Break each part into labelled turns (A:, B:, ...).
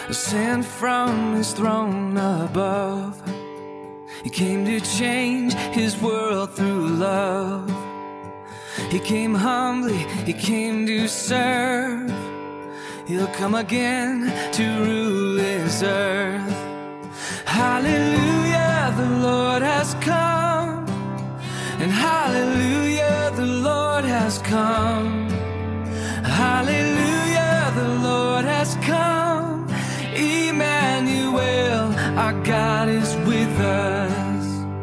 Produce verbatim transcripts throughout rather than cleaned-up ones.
A: sent from his throne above. He came to change his world through love. He came humbly, he came to serve. He'll come again to rule this earth. Hallelujah, the Lord has come. And hallelujah, the Lord has come. Hallelujah, the Lord has come. Emmanuel, our God is with us.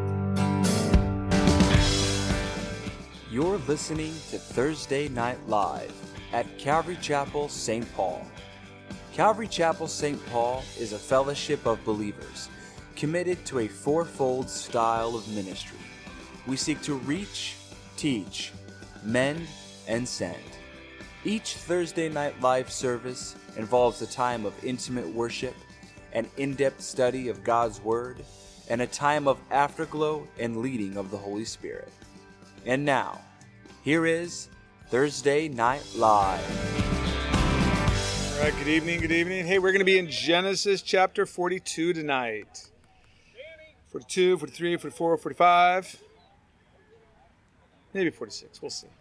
B: You're listening to Thursday Night Live at Calvary Chapel, Saint Paul. Calvary Chapel, Saint Paul is a fellowship of believers committed to a fourfold style of ministry. We seek to reach, teach, mend, and send. Each Thursday Night Live service involves a time of intimate worship, an in-depth study of God's Word, and a time of afterglow and leading of the Holy Spirit. And now, here is Thursday Night Live.
C: All right, good evening, good evening. Hey, we're going to be in Genesis chapter forty-two tonight. forty-two, forty-three, forty-four, forty-five, maybe forty-six, we'll see.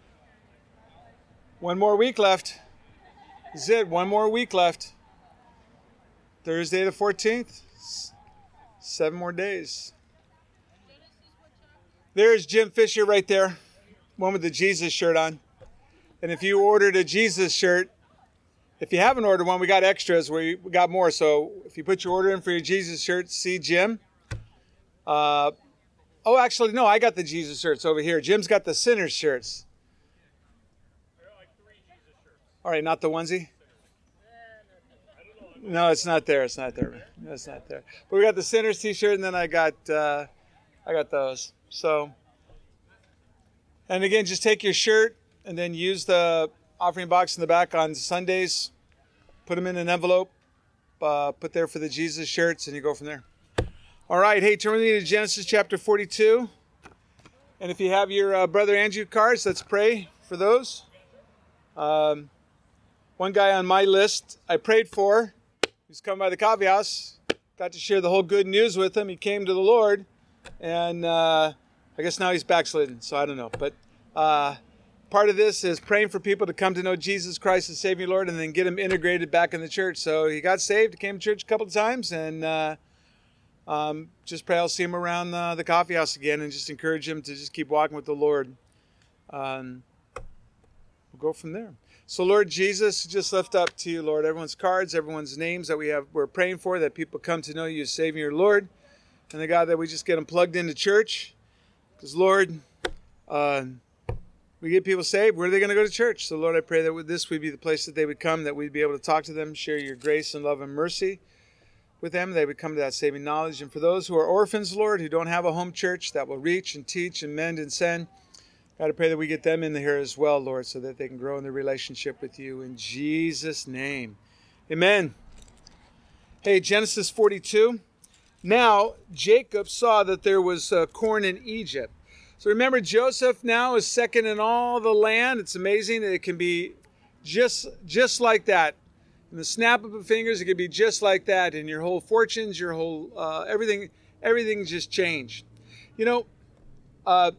C: One more week left. This is it, one more week left. Thursday the fourteenth, seven more days. There's Jim Fisher right there, one with the Jesus shirt on. And if you ordered a Jesus shirt, if you haven't ordered one, we got extras. We got more. So if you put your order in for your Jesus shirt, see Jim. Uh, oh, actually, no, I got the Jesus shirts over here. Jim's got the Sinners shirts. All right, not the onesie? No, it's not there. It's not there. No, it's not there. But we got the Sinners t-shirt, and then I got uh, I got those. So, and again, just take your shirt and then use the offering box in the back on Sundays. Put them in an envelope. Uh, put there for the Jesus shirts, and you go from there. All right, hey, turn with me to Genesis chapter forty-two. And if you have your uh, Brother Andrew cards, let's pray for those. Um, one guy on my list I prayed for, he's come by the coffee house, got to share the whole good news with him. He came to the Lord, and uh, I guess now he's backslidden, so I don't know. But uh, part of this is praying for people to come to know Jesus Christ as Savior Lord and then get them integrated back in the church. So he got saved, he came to church a couple of times, and uh, um, just pray I'll see him around uh, the coffee house again and just encourage him to just keep walking with the Lord. Um, we'll go from there. So, Lord Jesus, just lift up to you, Lord, everyone's cards, everyone's names that we have, we're praying for, that people come to know you as Savior, Lord. And the God, that we just get them plugged into church. Because, Lord, uh, we get people saved, where are they going to go to church? So, Lord, I pray that with this would be the place that they would come, that we'd be able to talk to them, share your grace and love and mercy with them. They would come to that saving knowledge. And for those who are orphans, Lord, who don't have a home church that will reach and teach and mend and send, God, I pray that we get them in here as well, Lord, so that they can grow in their relationship with you. In Jesus' name, amen. Hey, Genesis forty-two. Now, Jacob saw that there was uh, corn in Egypt. So remember, Joseph now is second in all the land. It's amazing that it can be just, just like that. In the snap of the fingers, it can be just like that. And your whole fortunes, your whole, uh, everything, everything just changed. You know, uh,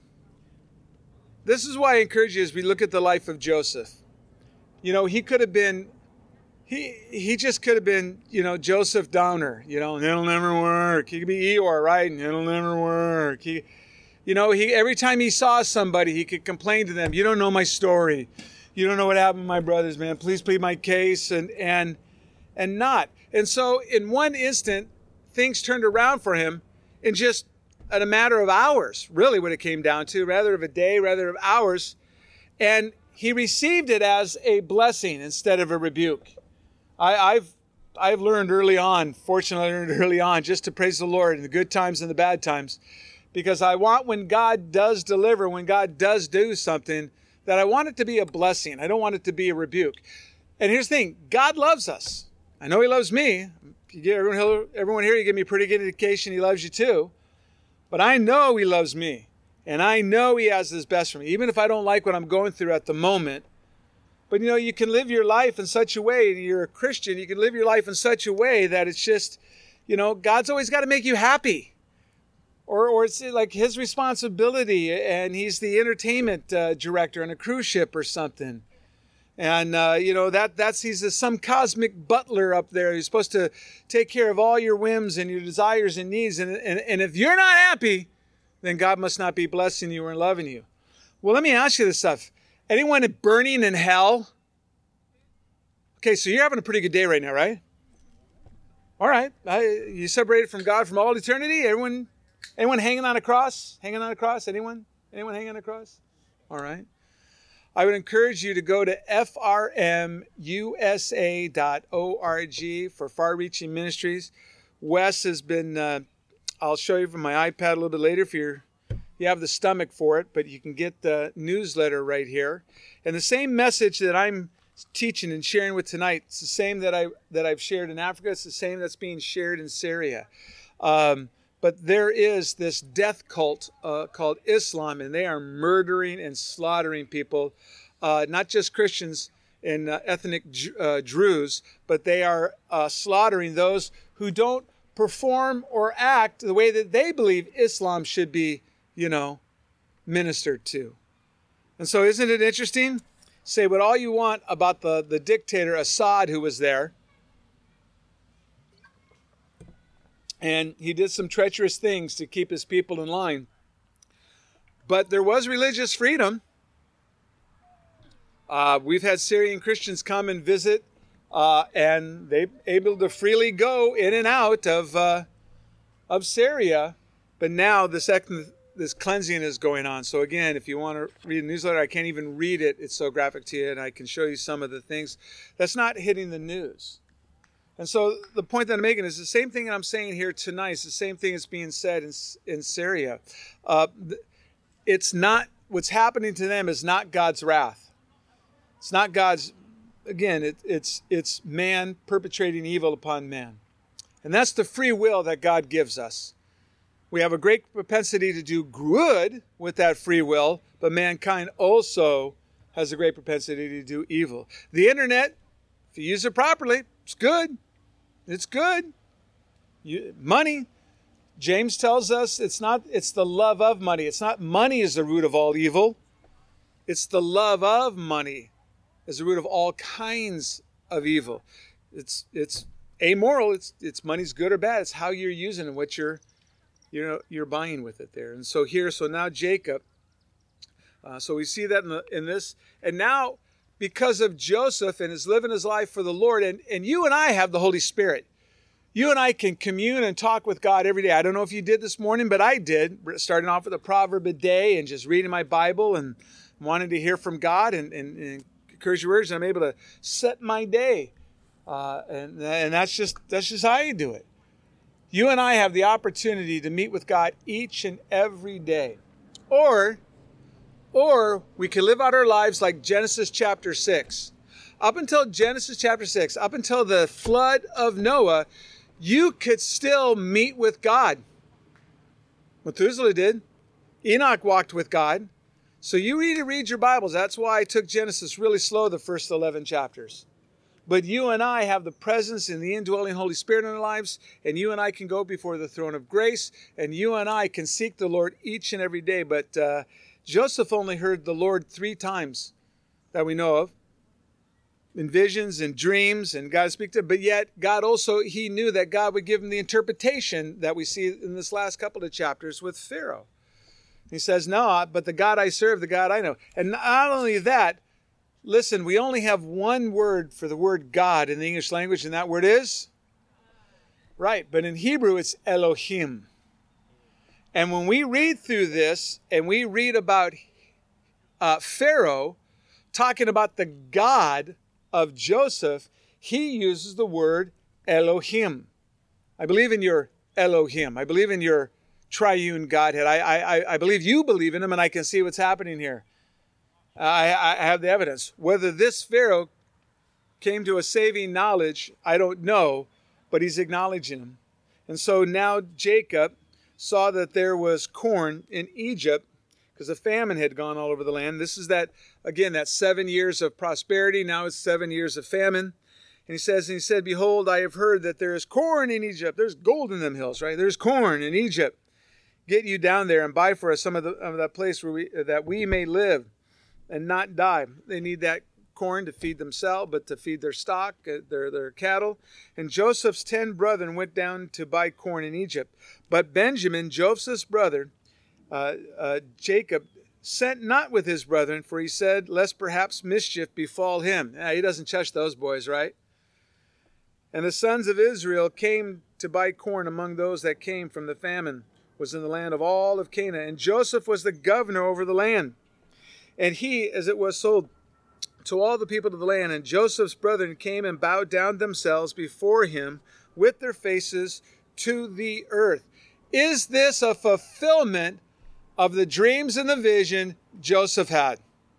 C: this is why I encourage you as we look at the life of Joseph. You know, he could have been, he he just could have been, you know, Joseph Downer, you know, and it'll never work. He could be Eeyore, right? And it'll never work. He, you know, he every time he saw somebody, he could complain to them, you don't know my story. You don't know what happened to my brothers, man. Please plead my case, and and and not. And so in one instant, things turned around for him in just in a matter of hours, really what it came down to, rather of a day, rather of hours. And he received it as a blessing instead of a rebuke. I, I've I've learned early on, fortunately I learned early on, just to praise the Lord in the good times and the bad times. Because I want, when God does deliver, when God does do something, that I want it to be a blessing. I don't want it to be a rebuke. And here's the thing, God loves us. I know he loves me. If you get everyone, everyone here, you give me a pretty good indication he loves you too. But I know he loves me, and I know he has his best for me. Even if I don't like what I'm going through at the moment, But, you know, you can live your life in such a way, you're a Christian, you can live your life in such a way that it's just, you know, God's always got to make you happy. Or or it's like his responsibility, and he's the entertainment uh, director on a cruise ship or something. And, uh, you know, that that's he's a, some cosmic butler up there. He's supposed to take care of all your whims and your desires and needs. And, and, and if you're not happy, then God must not be blessing you or loving you. Well, let me ask you this stuff. Anyone burning in hell? Okay, so you're having a pretty good day right now, right? All right. I, you separated from God from all eternity? Everyone... Anyone hanging on a cross? Hanging on a cross? Anyone? Anyone hanging on a cross? All right. I would encourage you to go to f r m u s a dot org for far-reaching ministries. Wes has been, uh, I'll show you from my iPad a little bit later if you're, you have the stomach for it, but you can get the newsletter right here. And the same message that I'm teaching and sharing with tonight, it's the same that, I, that I've shared in Africa. It's the same that's being shared in Syria. Um, But there is this death cult uh, called Islam, and they are murdering and slaughtering people, uh, not just Christians and uh, ethnic uh, Druze, but they are uh, slaughtering those who don't perform or act the way that they believe Islam should be, you know, ministered to. And so isn't it interesting? Say what all you want about the, the dictator Assad who was there. And he did some treacherous things to keep his people in line. But there was religious freedom. Uh, we've had Syrian Christians come and visit, uh, and they're able to freely go in and out of uh, of Syria. But now this, this cleansing is going on. So again, if you want to read a newsletter, I can't even read it. It's so graphic to you, and I can show you some of the things. That's not hitting the news. And so the point that I'm making is the same thing that I'm saying here tonight. It's the same thing that's being said in, in Syria. Uh, it's not, what's happening to them is not God's wrath. It's not God's, again, it, it's, it's man perpetrating evil upon man. And that's the free will that God gives us. We have a great propensity to do good with that free will, but mankind also has a great propensity to do evil. The internet, if you use it properly, it's good. It's good. You, money, James tells us it's not, it's the love of money. It's not money is the root of all evil. It's the love of money is the root of all kinds of evil. It's it's amoral. It's it's money's good or bad. It's how you're using it, what you're you know you're buying with it there. And so here, so now Jacob. Uh, so we see that in, the, in this, and now, because of Joseph and his living his life for the Lord, and, and you and I have the Holy Spirit. You and I can commune and talk with God every day. I don't know if you did this morning, but I did, starting off with a proverb a day and just reading my Bible and wanting to hear from God and, and, and encourage your words. And I'm able to set my day. Uh, and and that's just that's just how you do it. You and I have the opportunity to meet with God each and every day. Or Or we can live out our lives like Genesis chapter six. Up until Genesis chapter six, up until the flood of Noah, you could still meet with God. Methuselah did. Enoch walked with God. So you need to read your Bibles. That's why I took Genesis really slow the first eleven chapters. But you and I have the presence and the indwelling Holy Spirit in our lives, and you and I can go before the throne of grace, and you and I can seek the Lord each and every day. But uh, Joseph only heard the Lord three times that we know of, in visions and dreams, and God speak to him. But yet, God also, he knew that God would give him the interpretation that we see in this last couple of chapters with Pharaoh. He says, no, but the God I serve, the God I know. And not only that, listen, we only have one word for the word God in the English language, and that word is? Right, but in Hebrew, it's Elohim. And when we read through this, and we read about uh, Pharaoh talking about the God of Joseph, he uses the word Elohim. I believe in your Elohim. I believe in your triune Godhead. I, I, I believe you believe in him, and I can see what's happening here. I, I have the evidence. Whether this Pharaoh came to a saving knowledge, I don't know, but he's acknowledging him. And so now Jacob saw that there was corn in Egypt because a famine had gone all over the land. This is that, again, that seven years of prosperity. Now it's seven years of famine. And he says, and he said, behold, I have heard that there is corn in Egypt. There's gold in them hills, right? There's corn in Egypt. Get you down there and buy for us some of, the, of that place where we, that we may live and not die. They need that corn to feed themselves, but to feed their stock, uh, their, their cattle. And Joseph's ten brethren went down to buy corn in Egypt. But Benjamin, Joseph's brother, uh, uh, Jacob, sent not with his brethren, for he said, lest perhaps mischief befall him. Yeah, he doesn't touch those boys, right? And the sons of Israel came to buy corn among those that came from the famine, was in the land of all of Canaan. And Joseph was the governor over the land. And he, as it was sold to all the people of the land, and Joseph's brethren came and bowed down themselves before him with their faces to the earth. Is this a fulfillment of the dreams and the vision Joseph had?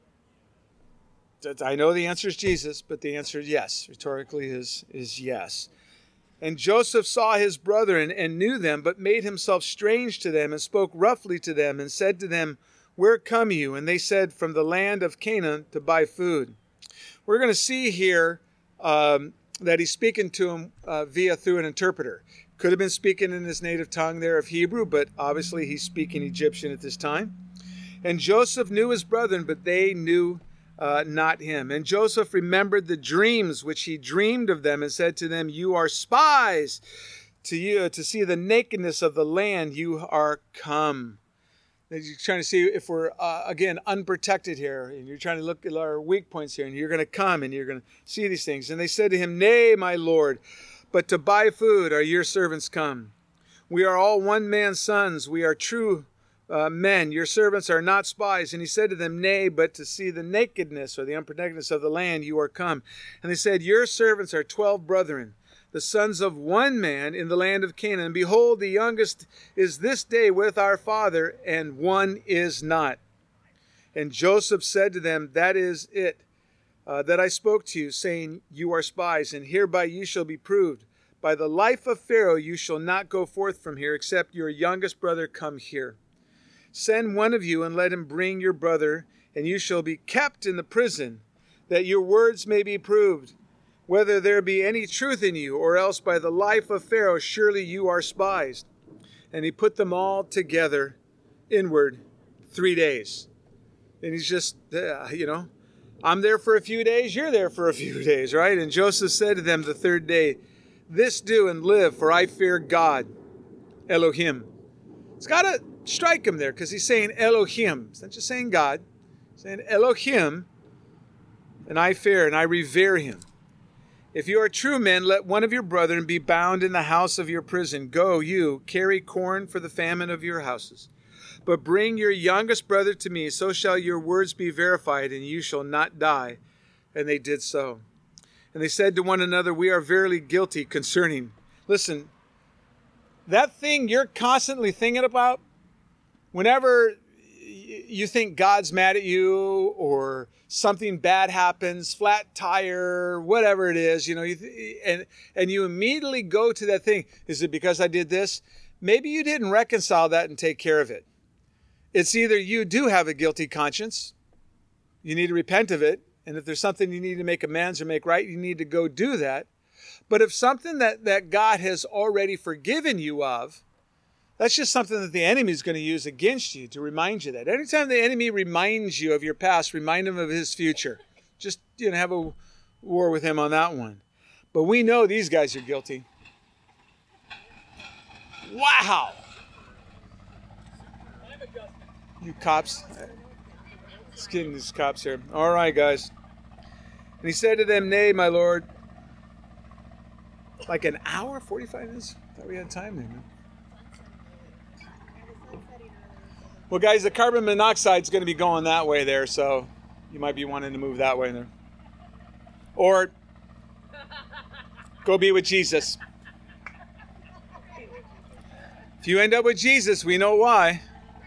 C: I know the answer is Jesus, but the answer is yes. Rhetorically is, is yes. And Joseph saw his brethren and knew them, but made himself strange to them and spoke roughly to them and said to them, where come you? And they said, from the land of Canaan to buy food. We're going to see here um, that he's speaking to him uh, via through an interpreter. Could have been speaking in his native tongue there of Hebrew, but obviously he's speaking Egyptian at this time. And Joseph knew his brethren, but they knew uh, not him. And Joseph remembered the dreams which he dreamed of them and said to them, you are spies. To you, to see the nakedness of the land you are come. You're trying to see if we're, uh, again, unprotected here. And you're trying to look at our weak points here. And you're going to come and you're going to see these things. And they said to him, nay, my Lord, but to buy food are your servants come. We are all one man's sons. We are true uh, men. Your servants are not spies. And he said to them, nay, but to see the nakedness or the unprotectedness of the land you are come. And they said, your servants are twelve brethren, the sons of one man in the land of Canaan. And behold, the youngest is this day with our father, and one is not. And Joseph said to them, that is it, uh, that I spoke to you, saying, you are spies, and hereby you shall be proved. By the life of Pharaoh you shall not go forth from here, except your youngest brother come here. Send one of you, and let him bring your brother, and you shall be kept in the prison, that your words may be proved, whether there be any truth in you, or else by the life of Pharaoh, surely you are spies. And he put them all together inward three days. And he's just, uh, you know, I'm there for a few days, you're there for a few days, right? And Joseph said to them the third day, this do and live, for I fear God, Elohim. It's got to strike him there, because he's saying Elohim. He's not just saying God. He's saying Elohim, and I fear and I revere him. If you are true men, let one of your brethren be bound in the house of your prison. Go, you, carry corn for the famine of your houses. But bring your youngest brother to me, so shall your words be verified, and you shall not die. And they did so. And they said to one another, we are verily guilty concerning. Listen, that thing you're constantly thinking about, whenever you think God's mad at you or something bad happens, flat tire, whatever it is, you know, you th- and and you immediately go to that thing. Is it because I did this? Maybe you didn't reconcile that and take care of it. It's either you do have a guilty conscience, you need to repent of it, and if there's something you need to make amends or make right, you need to go do that. But if something that, that God has already forgiven you of, that's just something that the enemy is going to use against you to remind you that. Anytime the enemy reminds you of your past, remind him of his future. Just, you know, have a war with him on that one. But we know these guys are guilty. Wow! You cops. Let's get these cops here. All right, guys. And he said to them, nay, my Lord. Like an hour, forty-five minutes? I thought we had time there, man. Well, guys, the carbon monoxide is going to be going that way there, so you might be wanting to move that way there. Or go be with Jesus. If you end up with Jesus, we know why.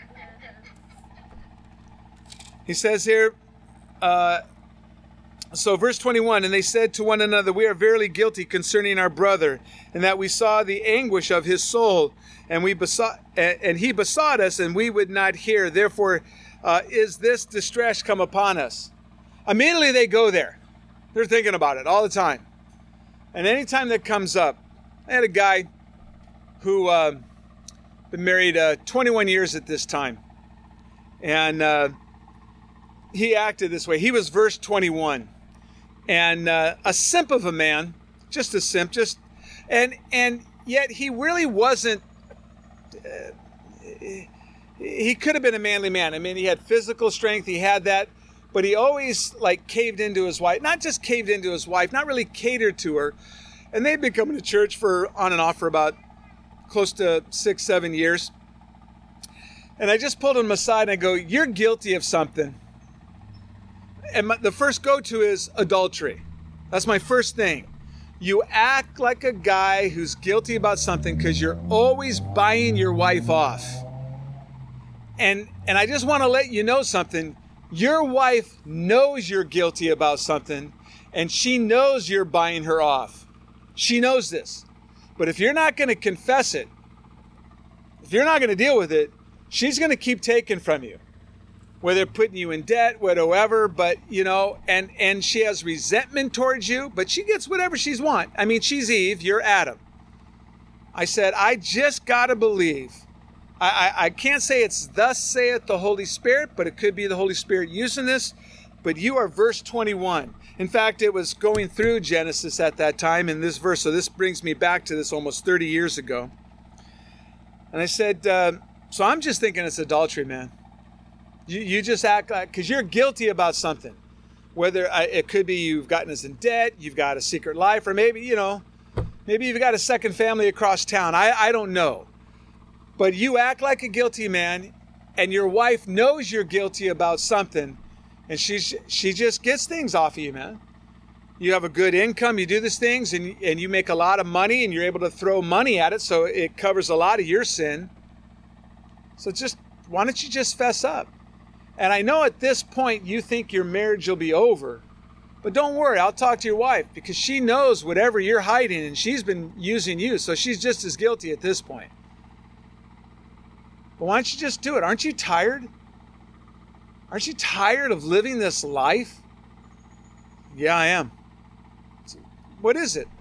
C: He says here, uh, so verse twenty-one, and they said to one another, we are verily guilty concerning our brother, and that we saw the anguish of his soul, and we besought, and he besought us, and we would not hear. Therefore, uh, is this distress come upon us? Immediately they go there. They're thinking about it all the time. And anytime that comes up, I had a guy who uh, been married uh, twenty-one years at this time. And uh, he acted this way. He was verse twenty-one. And uh, a simp of a man, just a simp, just, and and yet he really wasn't, uh, he could have been a manly man. I mean, he had physical strength, he had that, but he always like caved into his wife, not just caved into his wife, not really catered to her. And they'd been coming to church for on and off for about close to six, seven years. And I just pulled him aside and I go, you're guilty of something. And my, the first go-to is adultery. That's my first thing. You act like a guy who's guilty about something because you're always buying your wife off. And, and I just want to let you know something. Your wife knows you're guilty about something, and she knows you're buying her off. She knows this. But if you're not going to confess it, if you're not going to deal with it, she's going to keep taking from you. Whether putting you in debt, whatever, but, you know, and, and she has resentment towards you, but she gets whatever she's want. I mean, she's Eve, you're Adam. I said, I just got to believe. I, I, I can't say it's thus saith the Holy Spirit, but it could be the Holy Spirit using this. But you are verse twenty-one. In fact, it was going through Genesis at that time in this verse. So this brings me back to this almost thirty years ago. And I said, uh, so I'm just thinking it's adultery, man. You, you just act like, because you're guilty about something. Whether I, it could be you've gotten us in debt, you've got a secret life, or maybe, you know, maybe you've got a second family across town. I, I don't know. But you act like a guilty man, and your wife knows you're guilty about something, and she she just gets things off of you, man. You have a good income, you do these things, and, and you make a lot of money, and you're able to throw money at it, so it covers a lot of your sin. So just, why don't you just fess up? And I know at this point you think your marriage will be over, but don't worry, I'll talk to your wife, because she knows whatever you're hiding, and she's been using you, so she's just as guilty at this point. But why don't you just do it? Aren't you tired? Aren't you tired of living this life? Yeah, I am. What is it?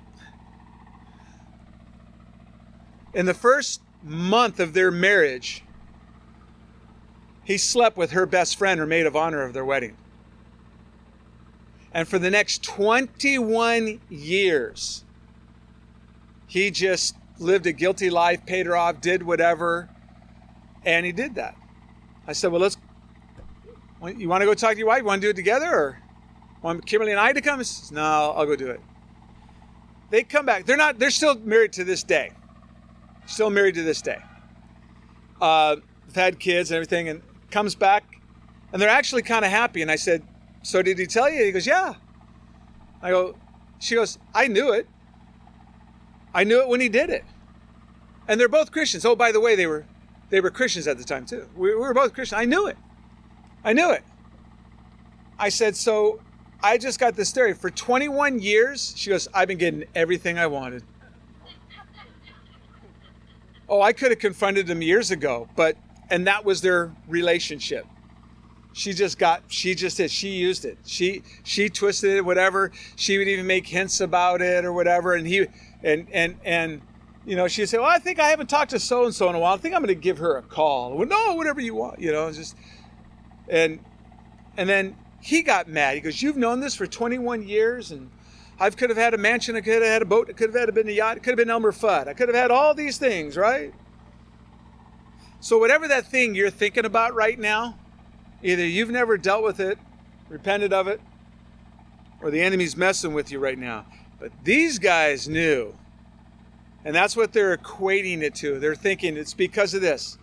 C: In the first month of their marriage, he slept with her best friend, her maid of honor of their wedding. And for the next twenty-one years, he just lived a guilty life, paid her off, did whatever. And he did that. I said, well, let's, you want to go talk to your wife? You want to do it together? Or want Kimberly and I to come? He says, no, I'll go do it. They come back. They're not, they're still married to this day. Still married to this day. Uh, they've had kids and everything, and comes back, and they're actually kind of happy. And I said, so did he tell you? He goes, yeah. I go, she goes, I knew it. I knew it when he did it. And they're both Christians. Oh, by the way, they were They were Christians at the time, too. We, we were both Christians. I knew it. I knew it. I said, so I just got this theory. For twenty-one years, she goes, I've been getting everything I wanted. Oh, I could have confronted him years ago, but, and that was their relationship. She just got, she just did, she used it. She, she twisted it, whatever. She would even make hints about it or whatever. And he, and, and, and, you know, she'd say, well, I think I haven't talked to so-and-so in a while. I think I'm going to give her a call. Well, no, whatever you want, you know, just, and, and then he got mad. He goes, you've known this for twenty-one years, and I could have had a mansion, I could have had a boat, I could have had been a yacht, it could have been Elmer Fudd. I could have had all these things, right? So whatever that thing you're thinking about right now, either you've never dealt with it, repented of it, or the enemy's messing with you right now. But these guys knew. And that's what they're equating it to. They're thinking it's because of this.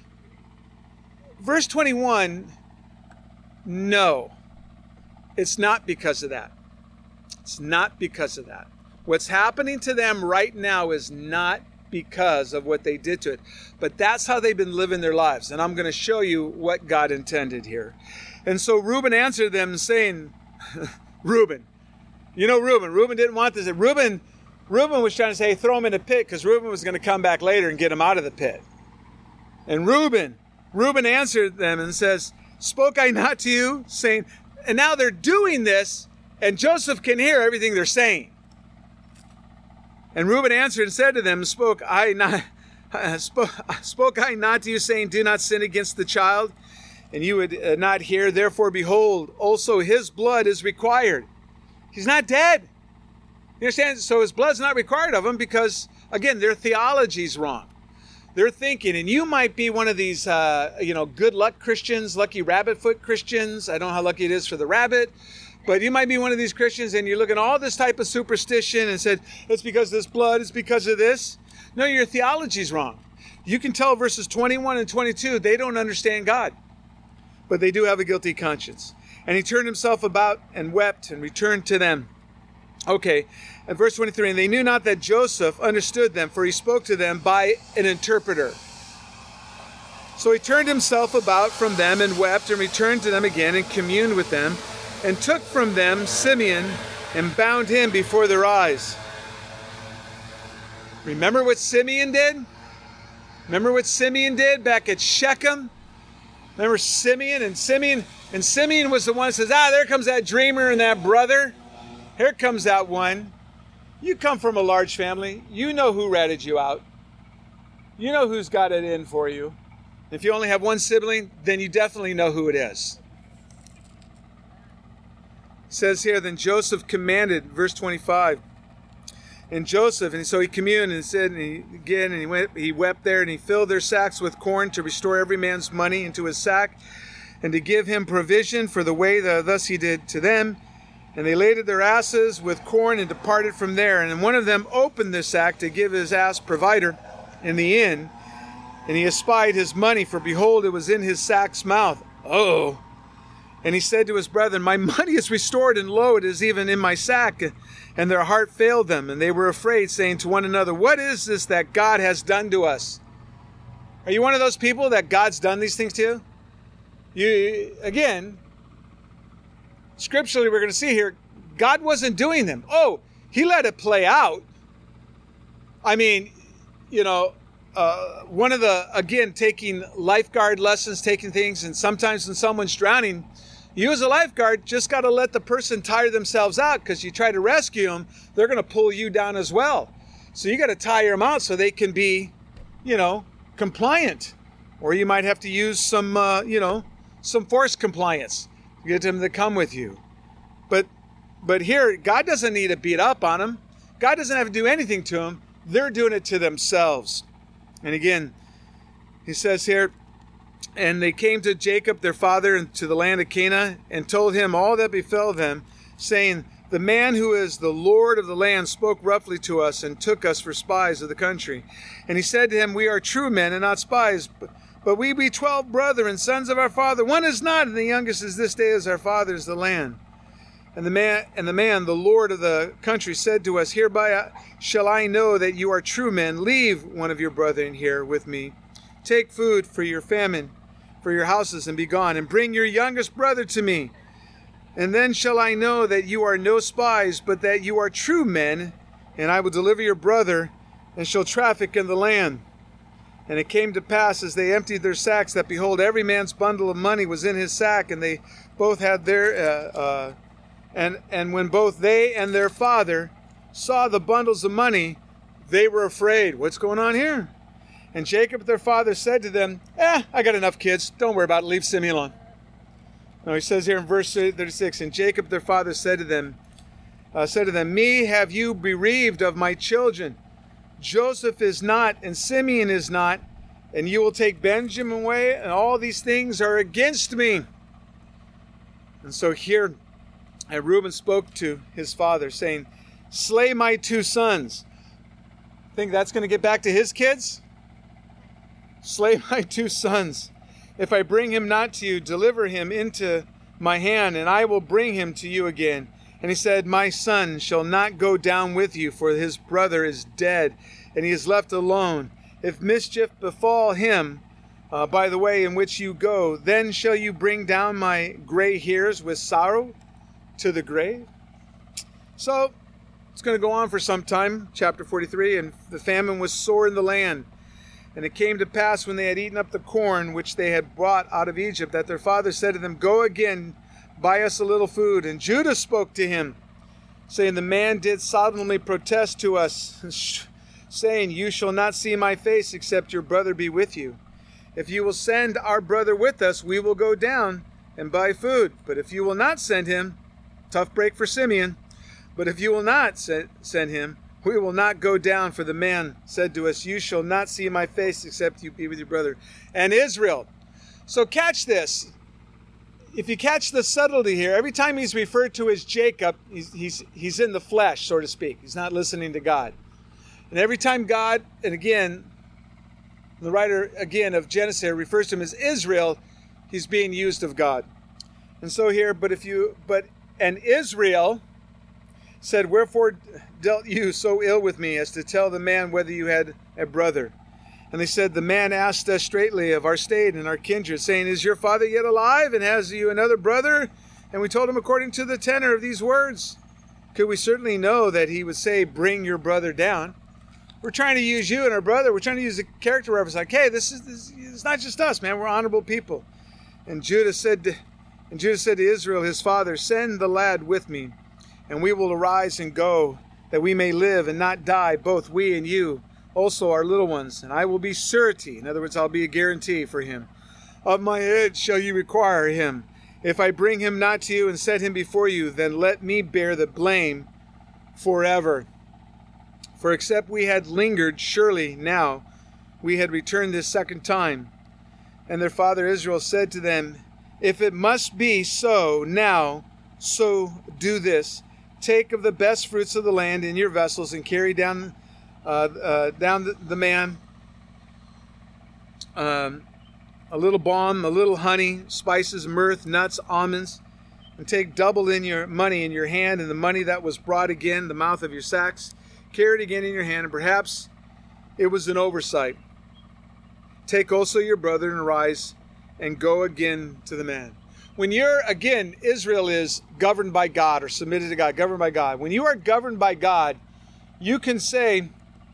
C: Verse twenty-one, no. It's not because of that. It's not because of that. What's happening to them right now is not because of what they did to it. But that's how they've been living their lives. And I'm going to show you what God intended here. And so Reuben answered them saying, Reuben, you know Reuben. Reuben didn't want this. Reuben, Reuben was trying to say, hey, throw him in the pit, because Reuben was going to come back later and get him out of the pit. And Reuben, Reuben answered them and says, spoke I not to you, saying, and now they're doing this, and Joseph can hear everything they're saying. And Reuben answered and said to them, spoke I not, uh, spoke, spoke I not to you, saying, do not sin against the child, and you would uh, not hear. Therefore, behold, also his blood is required. He's not dead. You understand? So his blood's not required of him because, again, their theology's wrong. They're thinking, and you might be one of these, uh, you know, good luck Christians, lucky rabbit foot Christians. I don't know how lucky it is for the rabbit, but you might be one of these Christians and you're looking at all this type of superstition and said, it's because of this blood, it's because of this. No, your theology's wrong. You can tell verses twenty-one and twenty-two, they don't understand God, but they do have a guilty conscience. And he turned himself about and wept and returned to them. Okay, and verse twenty-three, and they knew not that Joseph understood them, for he spoke to them by an interpreter. So he turned himself about from them and wept and returned to them again and communed with them and took from them Simeon and bound him before their eyes. Remember what Simeon did? Remember what Simeon did back at Shechem? Remember Simeon? And Simeon, and Simeon was the one that says, ah, there comes that dreamer and that brother. Here comes that one. You come from a large family. You know who ratted you out. You know who's got it in for you. If you only have one sibling, then you definitely know who it is. It says here, then Joseph commanded, verse twenty-five. And Joseph, and so he communed and said, and he, again, and he went, he wept there, and he filled their sacks with corn to restore every man's money into his sack, and to give him provision for the way that thus he did to them. And they laded their asses with corn and departed from there. And one of them opened the sack to give his ass provider in the inn. And he espied his money, for behold, it was in his sack's mouth. Oh! And he said to his brethren, my money is restored, and lo, it is even in my sack. And their heart failed them, and they were afraid, saying to one another, what is this that God has done to us? Are you one of those people that God's done these things to? You, again, scripturally, we're going to see here, God wasn't doing them. Oh, he let it play out. I mean, you know, uh, one of the, again, taking lifeguard lessons, taking things, and sometimes when someone's drowning, you as a lifeguard just got to let the person tire themselves out, because you try to rescue them, they're going to pull you down as well. So you got to tire them out so they can be, you know, compliant. Or you might have to use some, uh, you know, some force compliance. Get them to come with you. But but here, God doesn't need to beat up on them. God doesn't have to do anything to them. They're doing it to themselves. And again, he says here, and they came to Jacob, their father, and to the land of Canaan, and told him all that befell them, saying, the man who is the Lord of the land spoke roughly to us and took us for spies of the country. And he said to him, we are true men and not spies, but But we be twelve brethren, sons of our father. One is not, and the youngest is this day as our father's the land. And the man, and the man, the Lord of the country, said to us, hereby shall I know that you are true men. Leave one of your brethren here with me. Take food for your famine, for your houses, and be gone. And bring your youngest brother to me. And then shall I know that you are no spies, but that you are true men. And I will deliver your brother, and shall traffic in the land. And it came to pass, as they emptied their sacks, that behold, every man's bundle of money was in his sack, and they both had their, uh, uh, and and when both they and their father saw the bundles of money, they were afraid. What's going on here? And Jacob, their father, said to them, eh, I got enough kids. Don't worry about it. Leave Simeon alone. Now he says here in verse thirty-six, and Jacob, their father, said to them, uh, said to them, me have you bereaved of my children. Joseph is not, and Simeon is not, and you will take Benjamin away, and all these things are against me. And so here, uh, Reuben spoke to his father, saying, slay my two sons. Think that's going to get back to his kids? Slay my two sons. If I bring him not to you, deliver him into my hand, and I will bring him to you again. And he said, my son shall not go down with you, for his brother is dead, and he is left alone. If mischief befall him uh, by the way in which you go, then shall you bring down my gray hairs with sorrow to the grave? So it's going to go on for some time, chapter forty-three, and the famine was sore in the land. And it came to pass, when they had eaten up the corn which they had brought out of Egypt, that their father said to them, Go again, buy us a little food. And Judah spoke to him, saying, The man did solemnly protest to us, saying, You shall not see my face, except your brother be with you. If you will send our brother with us, we will go down and buy food. But if you will not send him, tough break for Simeon, but if you will not send him, we will not go down. For the man said to us, You shall not see my face, except you be with your brother. And Israel. So catch this. If you catch the subtlety here, every time he's referred to as Jacob, he's, he's, he's in the flesh, so to speak. He's not listening to God. And every time God, and again, the writer, again, of Genesis here refers to him as Israel, he's being used of God. And so here, but if you, but, and Israel said, Wherefore dealt you so ill with me, as to tell the man whether you had a brother? And they said, The man asked us straightly of our state and our kindred, saying, Is your father yet alive, and has you another brother? And we told him according to the tenor of these words. Could we certainly know that he would say, Bring your brother down? We're trying to use you and our brother. We're trying to use a character reference, like, hey, this is this, it's not just us, man. We're honorable people. And Judah said to, and Judah said to Israel, his father, Send the lad with me, and we will arise and go, that we may live and not die, both we and you, also our little ones. And I will be surety, in other words, I'll be a guarantee for him. Of my head shall you require him. If I bring him not to you and set him before you, then let me bear the blame forever. For except we had lingered, surely now we had returned this second time. And their father Israel said to them, If it must be so now, so do this. Take of the best fruits of the land in your vessels, and carry down uh, uh, down the, the man um, a little balm, a little honey, spices, mirth, nuts, almonds, and take double in your money in your hand, and the money that was brought again, the mouth of your sacks, carry it again in your hand, and perhaps it was an oversight. Take also your brother, and arise, and go again to the man. When you're, again, Israel is governed by God, or submitted to God, governed by God. When you are governed by God, you can say,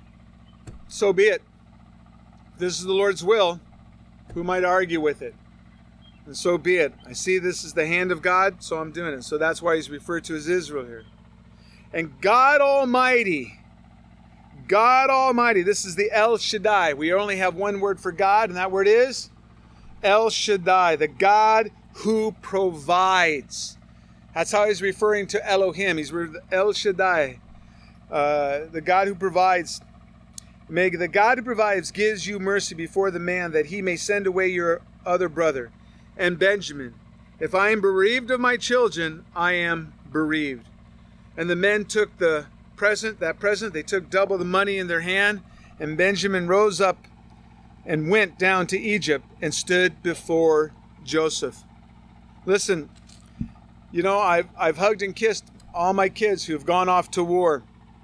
C: so be it. This is the Lord's will. Who might argue with it? And so be it. I see this is the hand of God, so I'm doing it. So that's why he's referred to as Israel here. And God Almighty, God Almighty, this is the El Shaddai. We only have one word for God, and that word is El Shaddai, the God who provides. That's how he's referring to Elohim. He's El Shaddai, uh, the God who provides. May the God who provides gives you mercy before the man, that he may send away your other brother. And Benjamin, if I am bereaved of my children, I am bereaved. And the men took the present, that present, they took double the money in their hand, and Benjamin rose up and went down to Egypt and stood before Joseph. Listen, you know, I've, I've hugged and kissed all my kids who have gone off to war.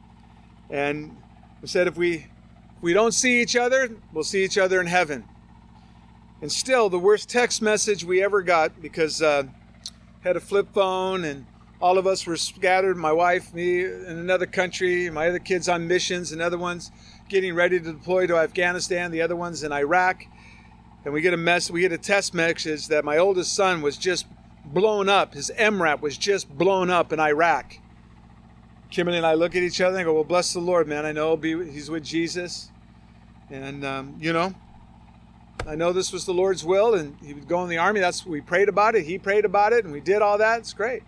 C: And I said, if we, if we don't see each other, we'll see each other in heaven. And still, the worst text message we ever got, because uh, had a flip phone, and all of us were scattered, my wife, me, in another country, my other kids on missions, and other ones getting ready to deploy to Afghanistan, the other ones in Iraq. And we get a mess, we get a text message that my oldest son was just blown up. His M RAP was just blown up in Iraq. Kimberly and I look at each other and go, well, bless the Lord, man. I know he's with Jesus. And, um, you know, I know this was the Lord's will, and he would go in the army. That's we prayed about it. He prayed about it, and we did all that. It's great.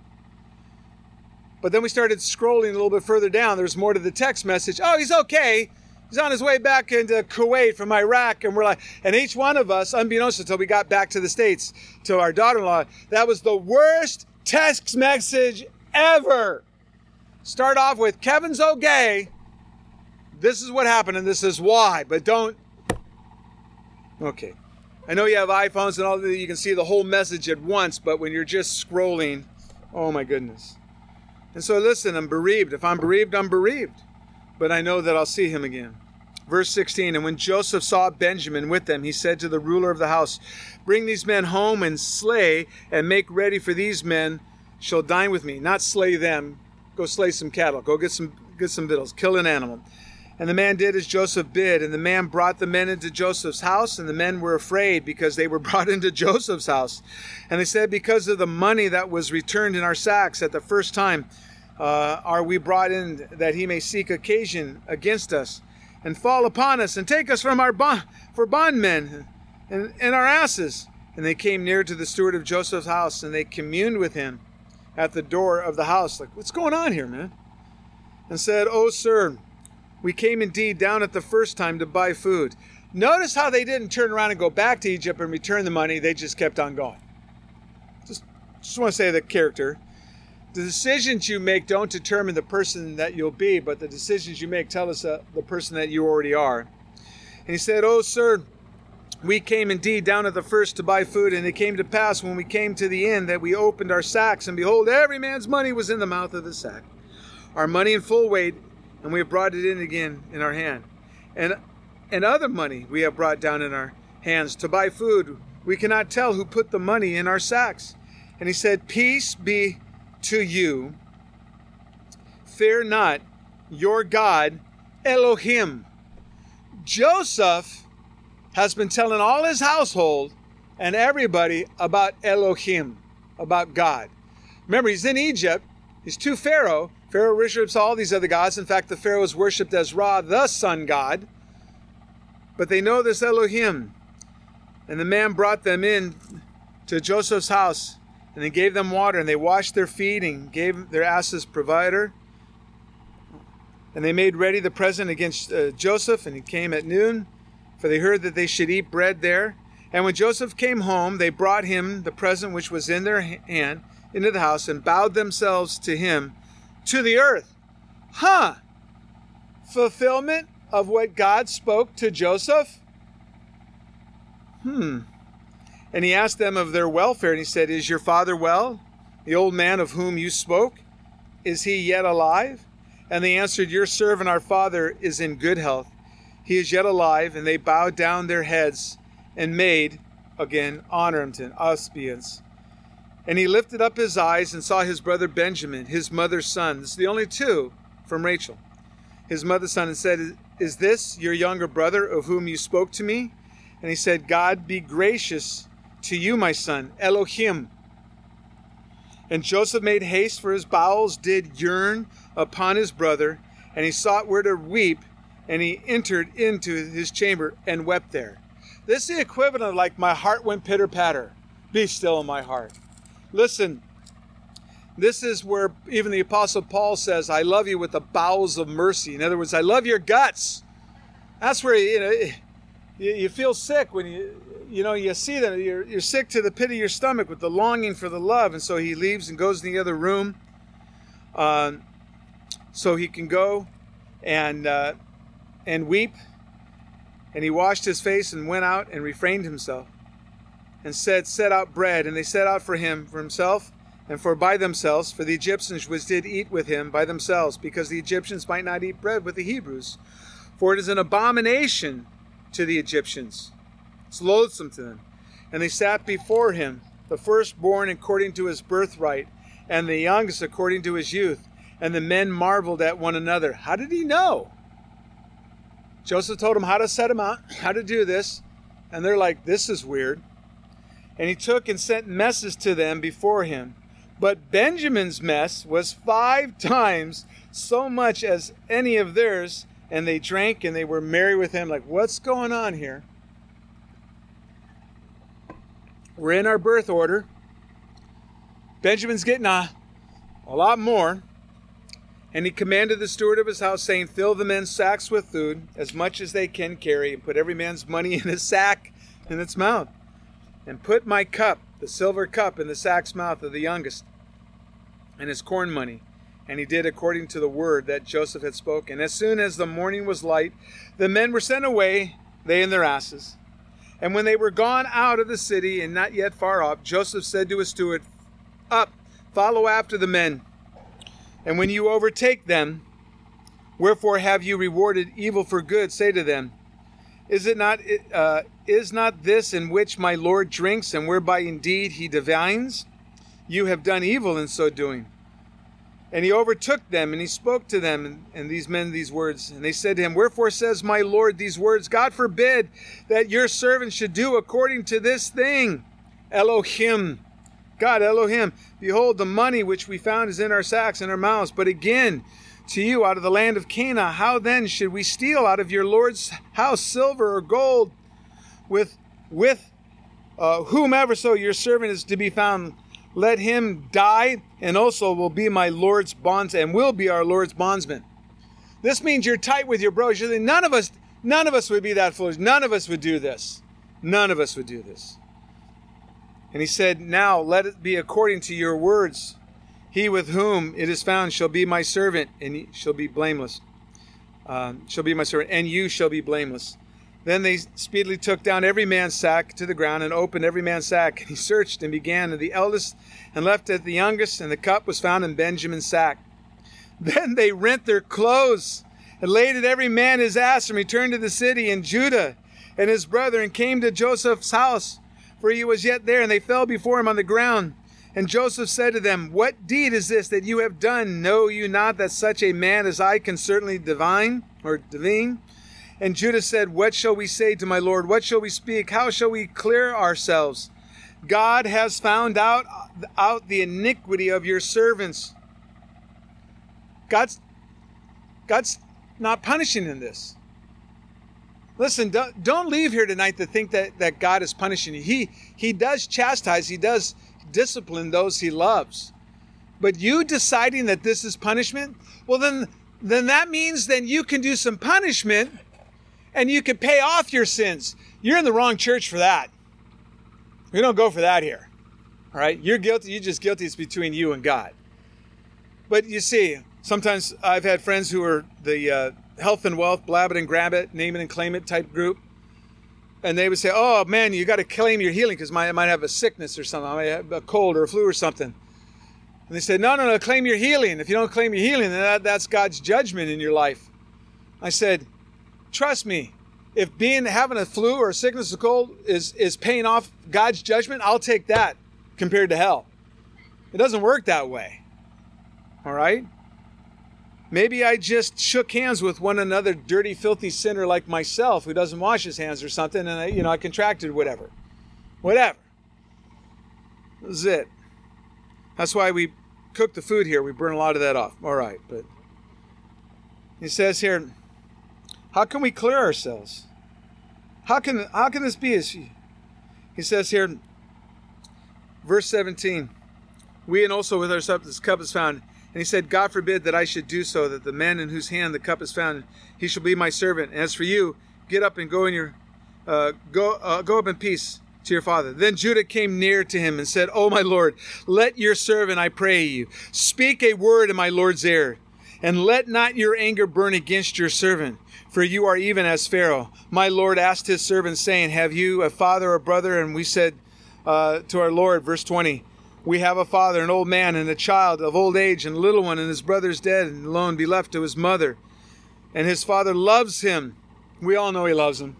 C: But then we started scrolling a little bit further down. There's more to the text message. Oh, he's okay. He's on his way back into Kuwait from Iraq. And we're like, and each one of us, unbeknownst until we got back to the States, to our daughter-in-law, that was the worst text message ever. Start off with, Kevin's okay. This is what happened, and this is why. But don't. Okay. I know you have iPhones and all that, you can see the whole message at once, but when you're just scrolling, oh my goodness. And so listen, I'm bereaved. If I'm bereaved, I'm bereaved. But I know that I'll see him again. Verse sixteen, and when Joseph saw Benjamin with them, he said to the ruler of the house, bring these men home and slay, and make ready, for these men shall dine with me. Not slay them. Go slay some cattle. Go get some get some victuals. Kill an animal. And the man did as Joseph bid, and the man brought the men into Joseph's house, and the men were afraid because they were brought into Joseph's house. And they said, because of the money that was returned in our sacks at the first time, uh, are we brought in that he may seek occasion against us, and fall upon us, and take us from our bond, for bondmen, and, and our asses. And they came near to the steward of Joseph's house, and they communed with him at the door of the house. Like, what's going on here, man? And said, "Oh, sir, we came indeed down at the first time to buy food." Notice how they didn't turn around and go back to Egypt and return the money. They just kept on going. Just, just want to say the character. The decisions you make don't determine the person that you'll be, but the decisions you make tell us uh, the person that you already are. And he said, "Oh, sir, we came indeed down at the first to buy food, and it came to pass when we came to the inn that we opened our sacks, and behold, every man's money was in the mouth of the sack, our money in full weight, and we have brought it in again in our hand. And and other money we have brought down in our hands to buy food. We cannot tell who put the money in our sacks." And he said, "Peace be to you. Fear not, your God, Elohim." Joseph has been telling all his household and everybody about Elohim, about God. Remember, he's in Egypt. He's to Pharaoh. Pharaoh worships all these other gods. In fact, the Pharaoh is worshipped as Ra, the sun god. But they know this Elohim. And the man brought them in to Joseph's house, and they gave them water, and they washed their feet, and gave their asses provider. And they made ready the present against uh, Joseph, and he came at noon, for they heard that they should eat bread there. And when Joseph came home, they brought him the present which was in their hand into the house, and bowed themselves to him to the earth. Huh! Fulfillment of what God spoke to Joseph? Hmm. And he asked them of their welfare, and he said, "Is your father well, the old man of whom you spoke? Is he yet alive?" And they answered, "Your servant, our father, is in good health. He is yet alive." And they bowed down their heads and made, again, honor unto him, obeisance. And he lifted up his eyes and saw his brother Benjamin, his mother's son. This is the only two from Rachel. His mother's son, and said, "Is this your younger brother of whom you spoke to me?" And he said, "God be gracious to you, my son, Elohim." And Joseph made haste, for his bowels did yearn upon his brother, and he sought where to weep, and he entered into his chamber and wept there. This is the equivalent of like, my heart went pitter-patter. Be still in my heart. Listen, this is where even the Apostle Paul says, "I love you with the bowels of mercy." In other words, I love your guts. That's where, you know, you, you feel sick when you, you know, you see that you're, you're sick to the pit of your stomach with the longing for the love. And so he leaves and goes in the other room uh, so he can go and, uh, and weep. And he washed his face and went out and refrained himself and said, "Set out bread." And they set out for him, for himself, and for by themselves, for the Egyptians which did eat with him by themselves, because the Egyptians might not eat bread with the Hebrews. For it is an abomination to the Egyptians. It's loathsome to them. And they sat before him, the firstborn according to his birthright, and the youngest according to his youth. And the men marveled at one another. How did he know? Joseph told them how to set him out, how to do this. And they're like, this is weird. And he took and sent messes to them before him. But Benjamin's mess was five times so much as any of theirs. And they drank and they were merry with him. Like, what's going on here? We're in our birth order. Benjamin's getting a, a lot more. And he commanded the steward of his house, saying, "Fill the men's sacks with food, as much as they can carry, and put every man's money in his sack in its mouth. And put my cup, the silver cup, in the sack's mouth of the youngest, and his corn money." And he did according to the word that Joseph had spoken. As soon as the morning was light, the men were sent away, they and their asses. And when they were gone out of the city, and not yet far off, Joseph said to his steward, "Up, follow after the men. And when you overtake them, wherefore have you rewarded evil for good? Say to them, Is it not uh, is not this in which my Lord drinks, and whereby indeed he divines? You have done evil in so doing. And he overtook them, and he spoke to them, and, and these men these words. And they said to him, Wherefore says my Lord these words? God forbid that your servant should do according to this thing. Elohim, God, Elohim, behold, the money which we found is in our sacks and our mouths. But again, to you out of the land of Canaan, how then should we steal out of your Lord's house silver or gold with, with uh, whomever so your servant is to be found? Let him die, and also will be my Lord's bonds, and will be our Lord's bondsman. This means you're tight with your bros. You're saying, none of us, none of us would be that foolish. None of us would do this. None of us would do this. And he said, Now let it be according to your words. He with whom it is found shall be my servant, and he shall be blameless. Um, shall be my servant, and you shall be blameless. Then they speedily took down every man's sack to the ground and opened every man's sack. And he searched and began at the eldest and left at the youngest, and the cup was found in Benjamin's sack. Then they rent their clothes and laid at every man his ass and returned to the city. And Judah and his brethren came to Joseph's house, for he was yet there, and they fell before him on the ground. And Joseph said to them, What deed is this that you have done? Know you not that such a man as I can certainly divine or divine? And Judah said, What shall we say to my Lord? What shall we speak? How shall we clear ourselves? God has found out, out the iniquity of your servants. God's, God's not punishing in this. Listen, don't, don't leave here tonight to think that, that God is punishing you. He, he does chastise, he does discipline those he loves. But you deciding that this is punishment, well then, then that means then you can do some punishment and you can pay off your sins. You're in the wrong church for that. We don't go for that here. All right? You're guilty. You're just guilty. It's between you and God. But you see, sometimes I've had friends who are the uh, health and wealth, blab it and grab it, name it and claim it type group. And they would say, oh, man, you got to claim your healing because I might have a sickness or something. I might have a cold or a flu or something. And they said, no, no, no, claim your healing. If you don't claim your healing, then that, that's God's judgment in your life. I said, trust me, if being having a flu or a sickness or cold is, is paying off God's judgment, I'll take that compared to hell. It doesn't work that way. All right? Maybe I just shook hands with one another dirty, filthy sinner like myself who doesn't wash his hands or something, and I, you know, I contracted whatever. Whatever. This is it. That's why we cook the food here. We burn a lot of that off. All right, but he says here, how can we clear ourselves? How can how can this be? He says here, verse seventeen, we and also with ourselves this cup is found. And he said, God forbid that I should do so, that the man in whose hand the cup is found, he shall be my servant. And as for you, get up and go in your uh, go uh, go up in peace to your father. Then Judah came near to him and said, O my Lord, let your servant, I pray you, speak a word in my Lord's ear, and let not your anger burn against your servant. For you are even as Pharaoh. My Lord asked his servant, saying, have you a father or brother? And we said uh, to our Lord, verse twenty, we have a father, an old man, and a child of old age, and a little one, and his brother's dead, and alone be left to his mother. And his father loves him. We all know he loves him.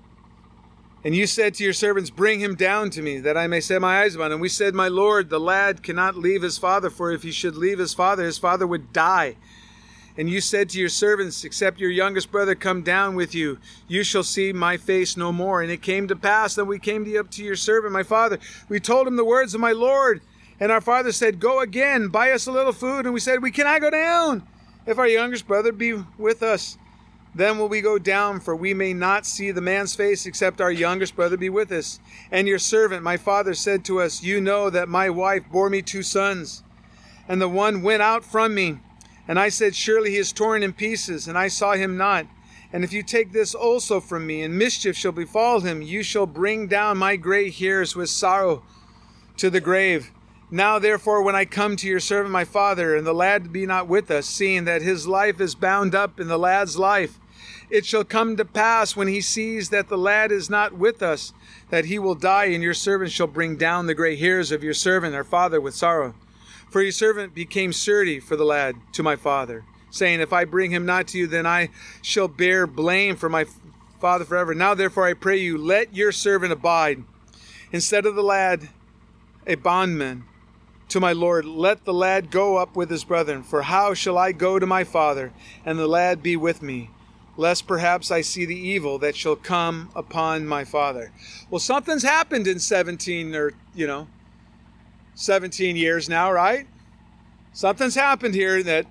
C: And you said to your servants, bring him down to me, that I may set my eyes upon him. And we said, my Lord, the lad cannot leave his father, for if he should leave his father, his father would die. And you said to your servants, except your youngest brother come down with you, you shall see my face no more. And it came to pass that we came to you up to your servant, my father. We told him the words of my Lord. And our father said, go again, buy us a little food. And we said, we cannot go down. If our youngest brother be with us, then will we go down, for we may not see the man's face, except our youngest brother be with us. And your servant, my father, said to us, you know that my wife bore me two sons, and the one went out from me. And I said, surely he is torn in pieces, and I saw him not. And if you take this also from me, and mischief shall befall him, you shall bring down my gray hairs with sorrow to the grave. Now therefore, when I come to your servant my father, and the lad be not with us, seeing that his life is bound up in the lad's life, it shall come to pass when he sees that the lad is not with us, that he will die, and your servant shall bring down the gray hairs of your servant our father with sorrow. For your servant became surety for the lad to my father, saying, if I bring him not to you, then I shall bear blame for my father forever. Now therefore I pray you, let your servant abide, instead of the lad, a bondman. to my Lord, let the lad go up with his brethren. For how shall I go to my father, and the lad be with me? Lest perhaps I see the evil that shall come upon my father. Well, something's happened in seventeen or, you know, seventeen years now, right? Something's happened here that,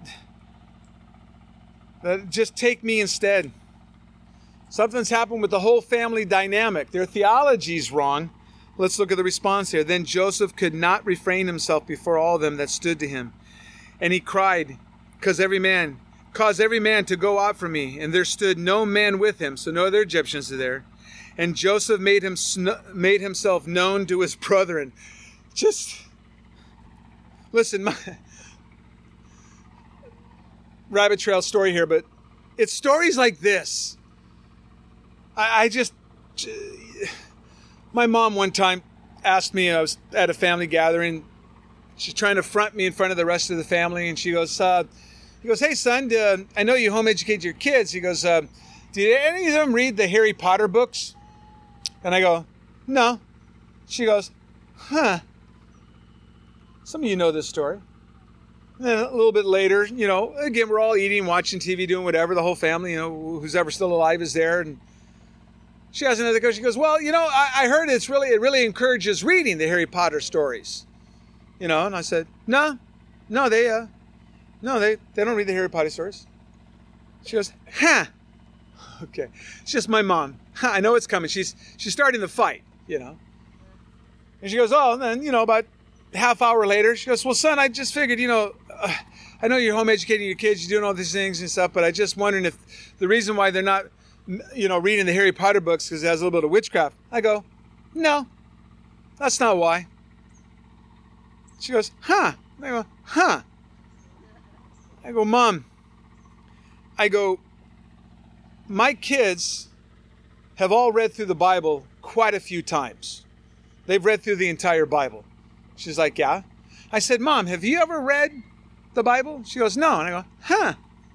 C: that just take me instead. Something's happened with the whole family dynamic. Their theology's wrong. Let's look at the response here. Then Joseph could not refrain himself before all them that stood to him. And he cried, because every man, cause every man to go out from me. And there stood no man with him. So no other Egyptians are there. And Joseph made him made himself known to his brethren. Just, listen, my rabbit trail story here, but it's stories like this. I, I just, my mom one time asked me, I was at a family gathering, she's trying to front me in front of the rest of the family, and she goes, uh, he goes, hey son, uh, I know you home educate your kids. He goes, uh, did any of them read the Harry Potter books? And I go, no. She goes, huh. Some of you know this story. And then a little bit later, you know, again, we're all eating, watching T V, doing whatever. The whole family, you know, who's ever still alive is there. And she has another question. She goes, well, you know, I, I heard it's really, it really encourages reading the Harry Potter stories. You know, and I said, no, no, they, uh, no, they, they don't read the Harry Potter stories. She goes, huh. Okay. It's just my mom. I know it's coming. She's, she's starting the fight, you know. And she goes, oh, and then, you know, about half hour later, she goes, well, son, I just figured, you know, uh, I know you're home educating your kids, you're doing all these things and stuff, but I just wondering if the reason why they're not, you know, reading the Harry Potter books because it has a little bit of witchcraft. I go, no, that's not why. She goes, huh. I go, huh. I go, Mom, I go, my kids have all read through the Bible quite a few times. They've read through the entire Bible. She's like, yeah. I said, Mom, have you ever read the Bible? She goes, no. And I go, huh.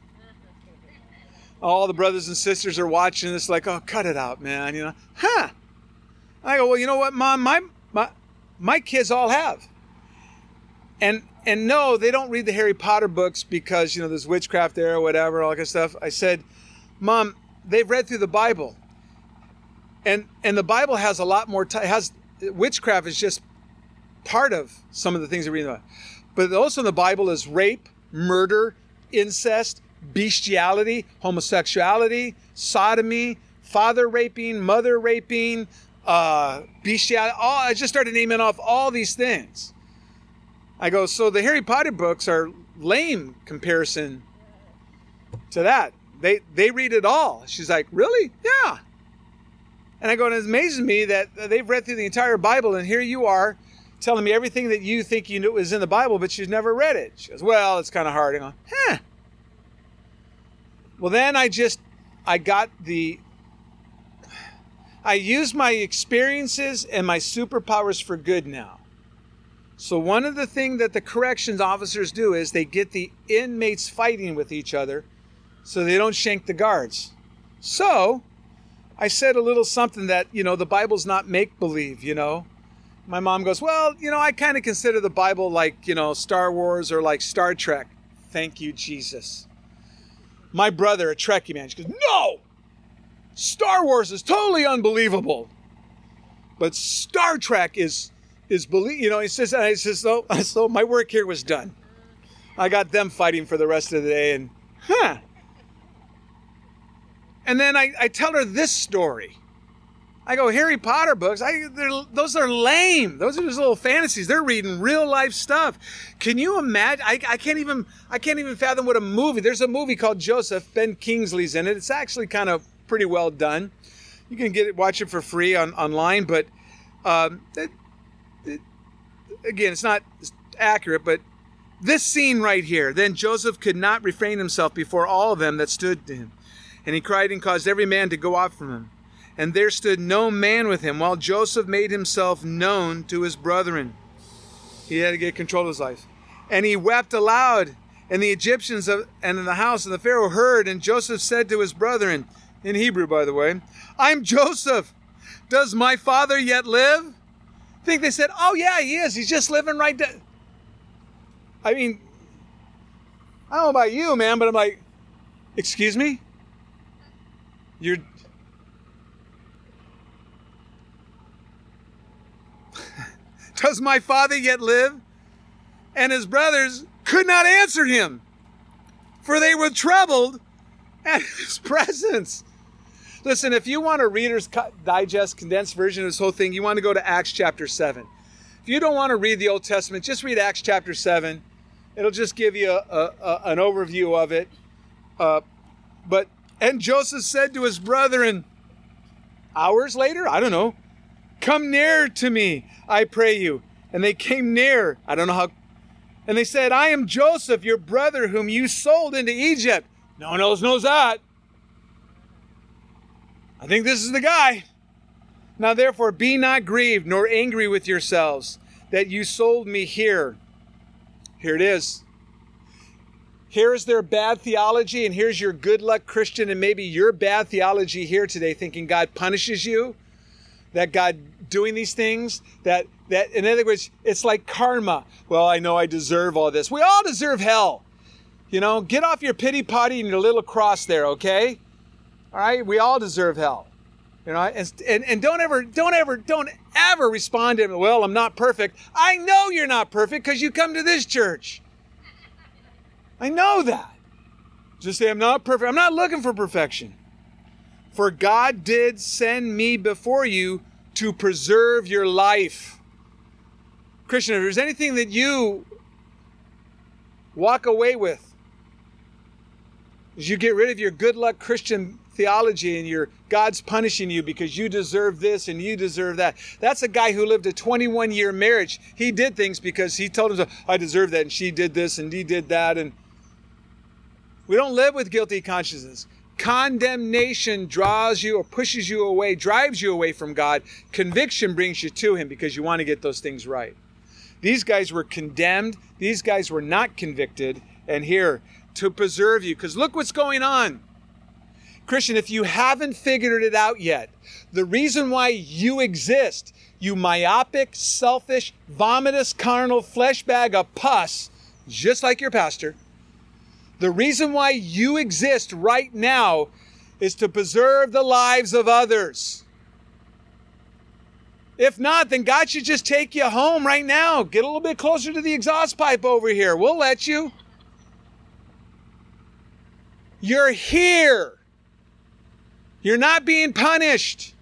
C: All the brothers and sisters are watching this like, oh, cut it out, man. You know, huh. I go, well, you know what, Mom, my my my kids all have. And and no, they don't read the Harry Potter books because, you know, there's witchcraft there or whatever, all that kind of stuff. I said, Mom, they've read through the Bible. And and the Bible has a lot more, t- has witchcraft is just part of some of the things that we read in the Bible. But also in the Bible is rape, murder, incest, bestiality, homosexuality, sodomy, father raping, mother raping, uh, bestiality. All, I just started naming off all these things. I go, so the Harry Potter books are lame comparison to that. They they read it all. She's like, really? Yeah. And I go, and it amazes me that they've read through the entire Bible, and here you are telling me everything that you think you knew is in the Bible, but you've never read it. She goes, well, it's kind of hard. I go, huh. Well, then I just, I got the, I used my experiences and my superpowers for good now. So one of the things that the corrections officers do is they get the inmates fighting with each other so they don't shank the guards. So I said a little something that, you know, the Bible's not make-believe, you know. My mom goes, well, you know, I kind of consider the Bible like, you know, Star Wars or like Star Trek. Thank you, Jesus. My brother, a Trekkie man, she goes, no! Star Wars is totally unbelievable. But Star Trek is, is believe. You know, he says, I says, so, so my work here was done. I got them fighting for the rest of the day, and, huh. And then I, I tell her this story. I go, Harry Potter books, I, those are lame. Those are just little fantasies. They're reading real life stuff. Can you imagine? I, I can't even I can't even fathom what a movie. There's a movie called Joseph. Ben Kingsley's in it. It's actually kind of pretty well done. You can get it, watch it for free on online. But um, it, it, again, it's not accurate. But this scene right here. Then Joseph could not refrain himself before all of them that stood to him, and he cried and caused every man to go out from him. And there stood no man with him, while Joseph made himself known to his brethren. He had to get control of his life. And he wept aloud, and the Egyptians of, and in the house of the Pharaoh heard, and Joseph said to his brethren, in Hebrew, by the way, I'm Joseph. Does my father yet live? I think they said, oh yeah, he is. He's just living right there. I mean, I don't know about you, man, but I'm like, excuse me? You're... Does my father yet live? And his brothers could not answer him, for they were troubled at his presence. Listen, if you want a Reader's Digest condensed version of this whole thing, you want to go to Acts chapter seven. If you don't want to read the Old Testament, just read Acts chapter seven. It'll just give you a, a, a, an overview of it. Uh, but and Joseph said to his brethren, hours later, I don't know, come near to me, I pray you. And they came near. I don't know how. And they said, I am Joseph, your brother, whom you sold into Egypt. No one else knows that. I think this is the guy. Now therefore, be not grieved, nor angry with yourselves, that you sold me here. Here it is. Here's their bad theology, and here's your good luck Christian, and maybe your bad theology here today, thinking God punishes you, that God doing these things, that, that in other words, it's like karma. Well, I know I deserve all this. We all deserve hell. You know, get off your pity potty and your little cross there, okay? All right, we all deserve hell. You know, and, and, and don't ever, don't ever, don't ever respond to, well, I'm not perfect. I know you're not perfect because you come to this church. I know that. Just say, I'm not perfect. I'm not looking for perfection. For God did send me before you to preserve your life. Christian, if there's anything that you walk away with, is you get rid of your good luck Christian theology and your God's punishing you because you deserve this and you deserve that. That's a guy who lived a twenty-one year marriage. He did things because he told himself, I deserve that, and she did this and he did that. And we don't live with guilty consciences. Condemnation draws you or pushes you away, drives you away from God. Conviction brings you to him because you want to get those things right. These guys were condemned. These guys were not convicted. And here, to preserve you. Because look what's going on. Christian, if you haven't figured it out yet, the reason why you exist, you myopic, selfish, vomitous, carnal flesh bag of pus, just like your pastor, the reason why you exist right now is to preserve the lives of others. If not, then God should just take you home right now. Get a little bit closer to the exhaust pipe over here. We'll let you. You're here. You're not being punished.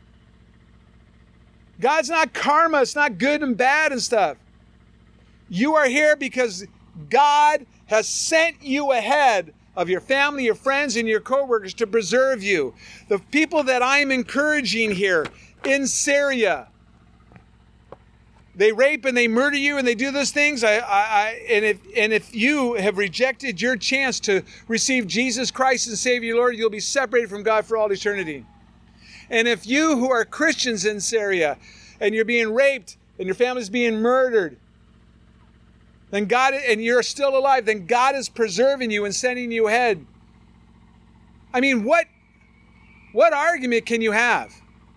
C: God's not karma. It's not good and bad and stuff. You are here because God has sent you ahead of your family, your friends, and your coworkers to preserve you. The people that I'm encouraging here in Syria, they rape and they murder you and they do those things. I, I, I, and if and if you have rejected your chance to receive Jesus Christ as Savior, Lord, you'll be separated from God for all eternity. And if you who are Christians in Syria and you're being raped and your family's being murdered, then God, and you're still alive, then God is preserving you and sending you ahead. I mean, what, what argument can you have?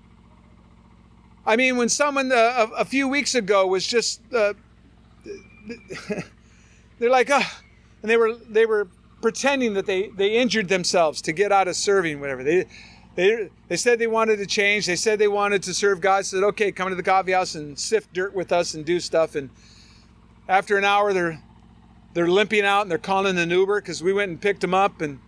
C: I mean, when someone uh, a, a few weeks ago was just, uh, they're like, oh, and they were they were pretending that they, they injured themselves to get out of serving, whatever. They, they, they said they wanted to change. They said they wanted to serve God. Said, okay, come to the coffee house and sift dirt with us and do stuff. And after an hour, they're they're limping out and they're calling an Uber because we went and picked them up. And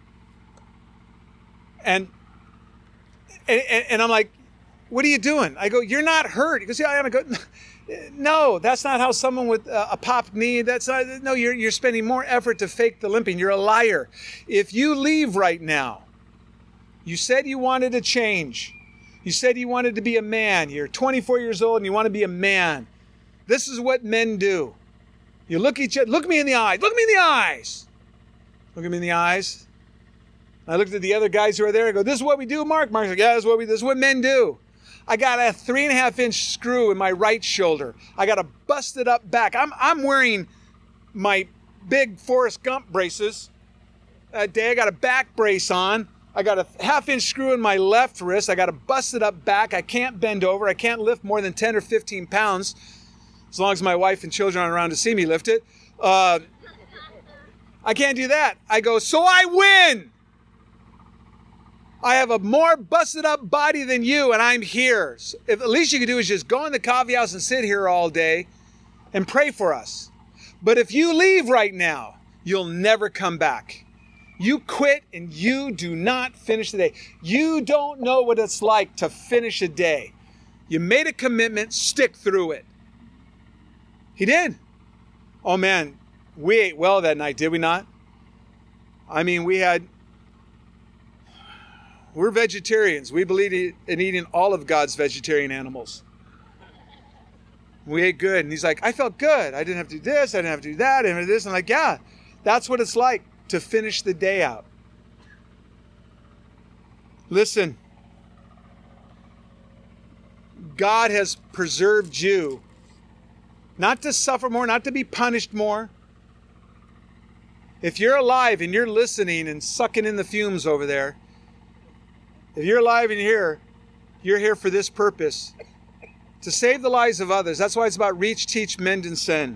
C: and and, and I'm like, what are you doing? I go, you're not hurt. He goes, yeah, I am. I go, no, that's not how someone with a popped knee, that's not, no, you're, you're spending more effort to fake the limping. You're a liar. If you leave right now, you said you wanted to change. You said you wanted to be a man. You're twenty-four years old and you want to be a man. This is what men do. You look each other, look me in the eyes. Look me in the eyes. Look at me in the eyes. I looked at the other guys who are there. I go, this is what we do, Mark. Mark's like, yeah, this is what we, this is what men do. I got a three and a half inch screw in my right shoulder. I got a busted up back. I'm I'm wearing my big Forrest Gump braces. That day I got a back brace on. I got a half inch screw in my left wrist. I got a busted up back. I can't bend over. I can't lift more than ten or fifteen pounds. As long as my wife and children aren't around to see me lift it. Uh, I can't do that. I go, so I win. I have a more busted up body than you, and I'm here. So if the least you can do is just go in the coffee house and sit here all day and pray for us. But if you leave right now, you'll never come back. You quit and you do not finish the day. You don't know what it's like to finish a day. You made a commitment, stick through it. He did. Oh man, we ate well that night, did we not? I mean, we had, we're vegetarians. We believe in eating all of God's vegetarian animals. We ate good. And he's like, I felt good. I didn't have to do this. I didn't have to do that. I didn't have to do this. I'm like, yeah, that's what it's like to finish the day out. Listen, God has preserved you not to suffer more, not to be punished more. If you're alive and you're listening and sucking in the fumes over there, if you're alive and you're here, you're here for this purpose, to save the lives of others. That's why it's about reach, teach, mend, and send.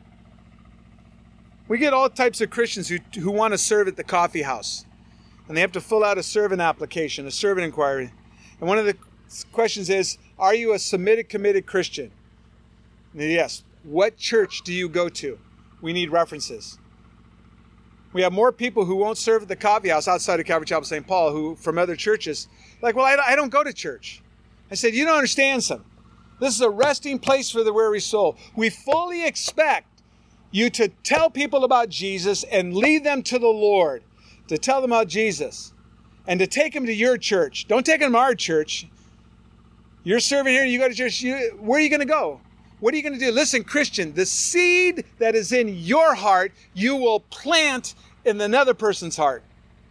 C: We get all types of Christians who, who want to serve at the coffee house. And they have to fill out a servant application, a servant inquiry. And one of the questions is, are you a submitted, committed Christian? And yes. What church do you go to? We need references. We have more people who won't serve at the coffee house outside of Calvary Chapel Saint Paul who from other churches. Like, well, I, I don't go to church. I said, you don't understand something. This is a resting place for the weary soul. We fully expect you to tell people about Jesus and lead them to the Lord, to tell them about Jesus, and to take them to your church. Don't take them to our church. You're serving here and you go to church. You, where are you going to go? What are you going to do? Listen, Christian, the seed that is in your heart, you will plant in another person's heart.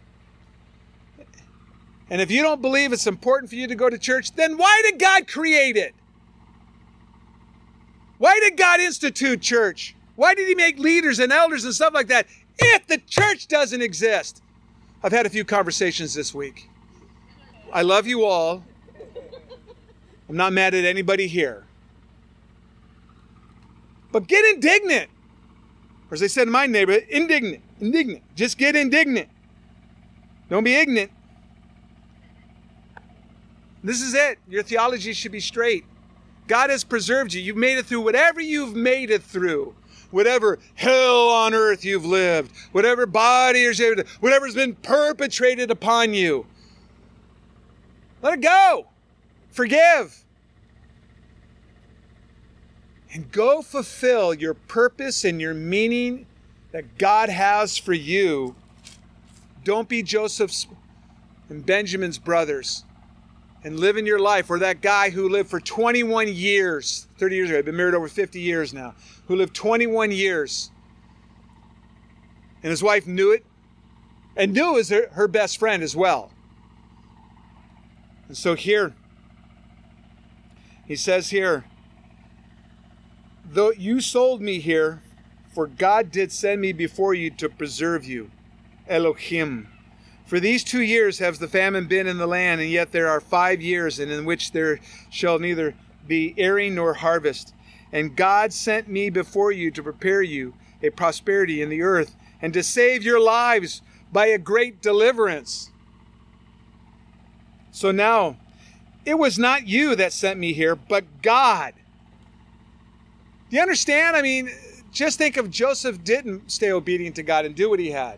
C: And if you don't believe it's important for you to go to church, then why did God create it? Why did God institute church? Why did he make leaders and elders and stuff like that if the church doesn't exist? I've had a few conversations this week. I love you all. I'm not mad at anybody here. But get indignant. Or as they said in my neighborhood, indignant, indignant. Just get indignant. Don't be ignorant. This is it. Your theology should be straight. God has preserved you. You've made it through whatever you've made it through. Whatever hell on earth you've lived. Whatever body or whatever's been perpetrated upon you. Let it go. Forgive. And go fulfill your purpose and your meaning that God has for you. Don't be Joseph's and Benjamin's brothers and live in your life. Or that guy who lived for twenty-one years, thirty years ago, I've been married over fifty years now, who lived twenty-one years. And his wife knew it and knew it was her, her best friend as well. And so here, he says here, though you sold me here, for God did send me before you to preserve you. Elohim. For these two years has the famine been in the land, and yet there are five years in which there shall neither be airing nor harvest. And God sent me before you to prepare you a prosperity in the earth, and to save your lives by a great deliverance. So now, it was not you that sent me here, but God. Do you understand? I mean, just think if Joseph didn't stay obedient to God and do what he had.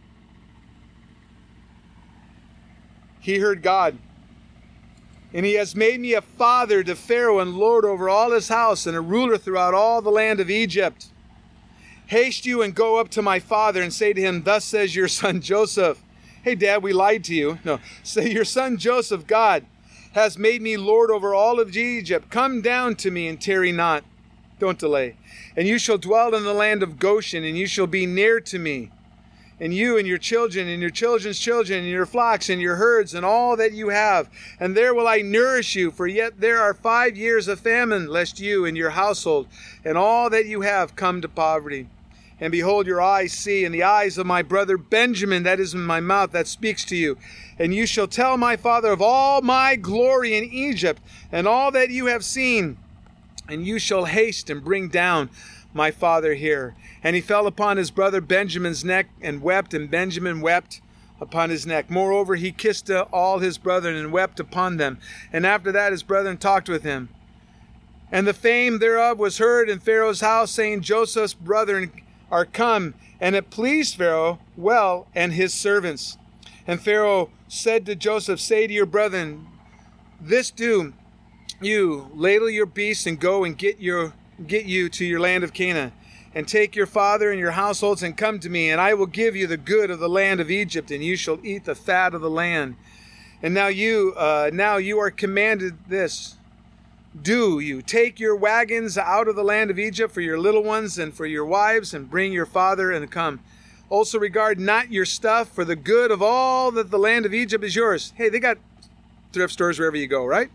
C: He heard God. And he has made me a father to Pharaoh and lord over all his house and a ruler throughout all the land of Egypt. Haste you and go up to my father and say to him, thus says your son Joseph. Hey, Dad, we lied to you. No, say your son Joseph, God has made me lord over all of Egypt. Come down to me and tarry not. Don't delay. And you shall dwell in the land of Goshen, and you shall be near to me. And you and your children and your children's children and your flocks and your herds and all that you have. And there will I nourish you, for yet there are five years of famine, lest you and your household and all that you have come to poverty. And behold, your eyes see, and the eyes of my brother Benjamin, that is in my mouth, that speaks to you. And you shall tell my father of all my glory in Egypt, and all that you have seen. And you shall haste and bring down my father here. And he fell upon his brother Benjamin's neck and wept, and Benjamin wept upon his neck. Moreover, he kissed all his brethren and wept upon them. And after that his brethren talked with him. And the fame thereof was heard in Pharaoh's house, saying, Joseph's brethren are come. And it pleased Pharaoh well and his servants. And Pharaoh said to Joseph, say to your brethren, this do you, ladle your beasts and go and get your get you to your land of Canaan, and take your father and your households and come to me, and I will give you the good of the land of Egypt, and you shall eat the fat of the land. And now you, uh, now you are commanded this. Do you take your wagons out of the land of Egypt for your little ones and for your wives, and bring your father and come. Also regard not your stuff, for the good of all that the land of Egypt is yours. Hey, they got thrift stores wherever you go, right?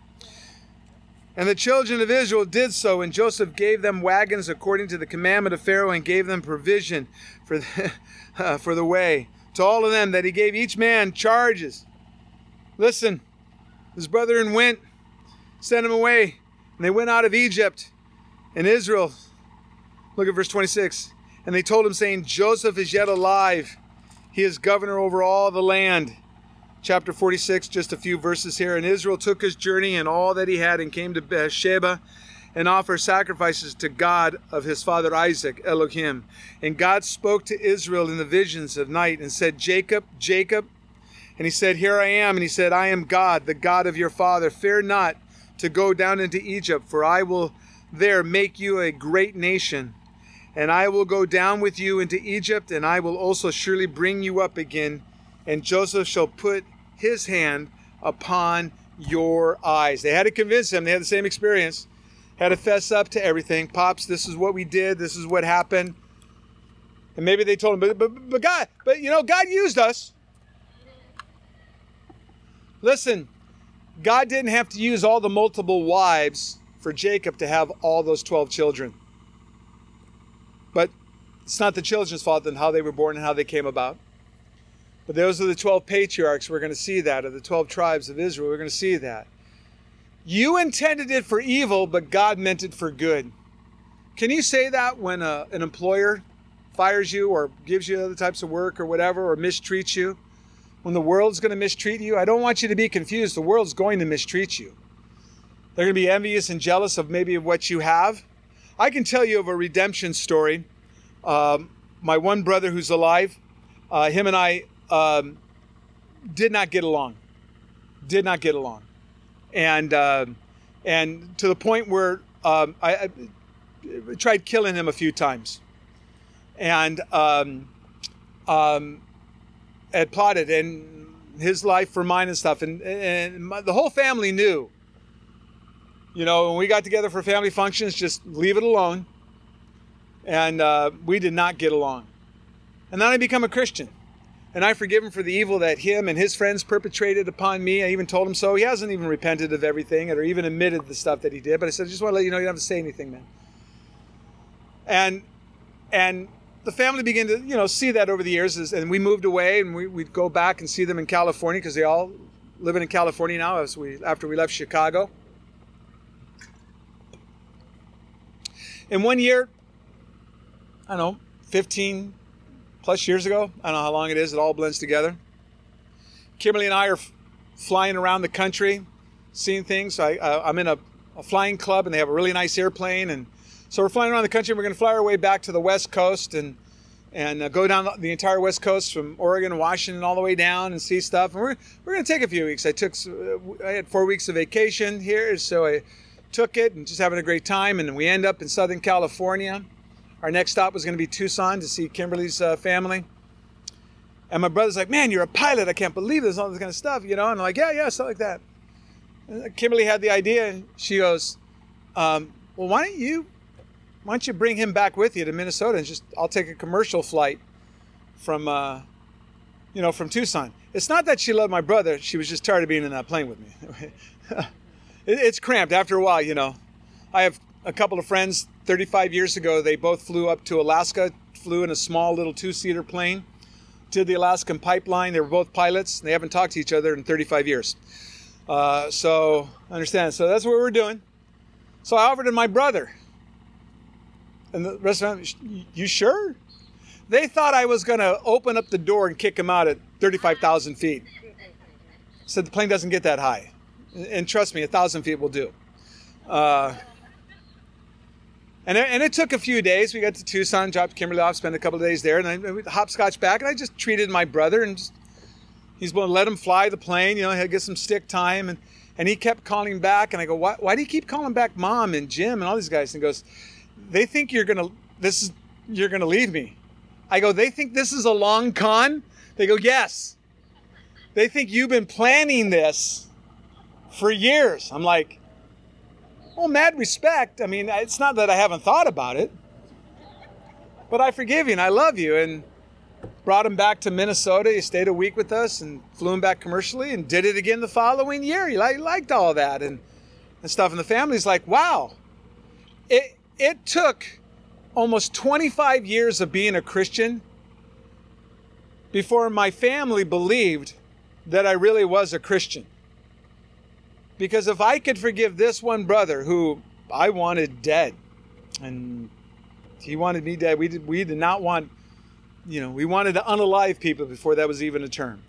C: And the children of Israel did so, and Joseph gave them wagons according to the commandment of Pharaoh, and gave them provision for the, uh, for the way. To all of them that he gave each man charges. Listen, his brethren went, sent him away, and they went out of Egypt. And Israel, look at verse twenty-six. And they told him, saying, Joseph is yet alive. He is governor over all the land. Chapter forty-six, just a few verses here. And Israel took his journey and all that he had, and came to Beersheba, and offered sacrifices to God of his father Isaac, Elohim. And God spoke to Israel in the visions of night, and said, Jacob, Jacob. And he said, here I am. And he said, I am God, the God of your father. Fear not to go down into Egypt, for I will there make you a great nation. And I will go down with you into Egypt, and I will also surely bring you up again. And Joseph shall put his hand upon your eyes. They had to convince him. They had the same experience. Had to fess up to everything. Pops, this is what we did. This is what happened. And maybe they told him, but, but, but God, but you know, God used us. Listen, God didn't have to use all the multiple wives for Jacob to have all those twelve children. But it's not the children's fault in how they were born and how they came about. But those are the twelve patriarchs. We're going to see that. Of the twelve tribes of Israel, we're going to see that. You intended it for evil, but God meant it for good. Can you say that when a, an employer fires you or gives you other types of work or whatever, or mistreats you? When the world's going to mistreat you? I don't want you to be confused. The world's going to mistreat you. They're going to be envious and jealous of maybe of what you have. I can tell you of a redemption story. Um, my one brother who's alive, uh, him and I um, did not get along. Did not get along. And uh, and to the point where um, I, I tried killing him a few times. And um, um, had plotted and his life for mine and stuff. And, and my, the whole family knew. You know, when we got together for family functions, just leave it alone. And uh, we did not get along. And then I become a Christian. And I forgive him for the evil that him and his friends perpetrated upon me. I even told him so. He hasn't even repented of everything or even admitted the stuff that he did. But I said, I just want to let you know you don't have to say anything, man. And and the family began to, you know, see that over the years. And we moved away, and we, we'd go back and see them in California because they all living in California now as we after we left Chicago. And one year, I don't know, fifteen plus years ago, I don't know how long it is, it all blends together. Kimberly and I are f- flying around the country, seeing things. I, uh, I'm in a, a flying club, and they have a really nice airplane. And so we're flying around the country. We're going to fly our way back to the West Coast and and uh, go down the entire West Coast from Oregon and Washington all the way down and see stuff. And we're, we're going to take a few weeks. I took, uh, I had four weeks of vacation here, so I took it and just having a great time. And we end up in Southern California. Our next stop was going to be Tucson to see Kimberly's uh, family. And my brother's like, man, you're a pilot. I can't believe this, all this kind of stuff, you know? And I'm like, yeah, yeah, stuff like that. And Kimberly had the idea, and she goes, um, well, why don't you, why don't you bring him back with you to Minnesota and just, I'll take a commercial flight from, uh, you know, from Tucson. It's not that she loved my brother. She was just tired of being in that plane with me. it, it's cramped after a while, you know. I have a couple of friends, thirty-five years ago, they both flew up to Alaska, flew in a small little two-seater plane, did the Alaskan pipeline. They were both pilots. They haven't talked to each other in thirty-five years. Uh, so, understand. So that's what we're doing. So I offered to my brother. And the rest of them, you sure? They thought I was going to open up the door and kick them out at thirty-five thousand feet. Said the plane doesn't get that high. And trust me, one thousand feet will do. Uh, and, it, and it took a few days. We got to Tucson, dropped Kimberly off, spent a couple of days there, and I we hopscotch back, and I just treated my brother, and just, he's going to let him fly the plane, you know, he'll get some stick time, and, and he kept calling back, and I go, why, why do you keep calling back Mom and Jim and all these guys? And he goes, they think you're going to, this is, you're going to leave me. I go, they think this is a long con? They go, yes. They think you've been planning this for years. I'm like, well, mad respect. I mean, it's not that I haven't thought about it, but I forgive you and I love you. And brought him back to Minnesota. He stayed a week with us and flew him back commercially and did it again the following year. He liked all that and, and stuff. And the family's like, wow. It, it took almost twenty-five years of being a Christian before my family believed that I really was a Christian. Because if I could forgive this one brother who I wanted dead, and he wanted me dead, we did, we did not want, you know, we wanted to unalive people before that was even a term.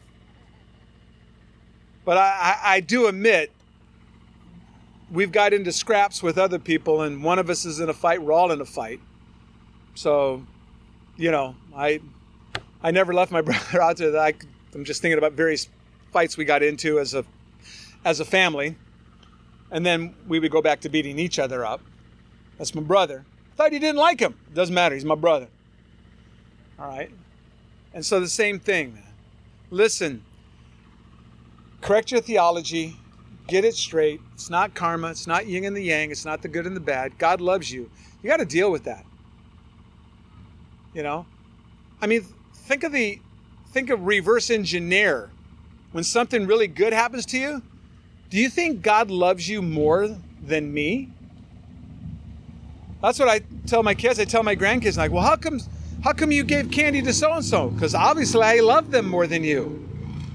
C: But I, I, I do admit, we've got into scraps with other people, and one of us is in a fight, we're all in a fight. So, you know, I I never left my brother out there. That I, I'm just thinking about various fights we got into as a as a family. And then we would go back to beating each other up. That's my brother. Thought you didn't like him. Doesn't matter. He's my brother. All right? And so the same thing, man. Listen, correct your theology. Get it straight. It's not karma. It's not yin and the yang. It's not the good and the bad. God loves you. You got to deal with that. You know, I mean, think of the, think of reverse engineer. When something really good happens to you, do you think God loves you more than me? That's what I tell my kids. I tell my grandkids, like, well, how come, how come you gave candy to so-and-so? Because obviously I love them more than you.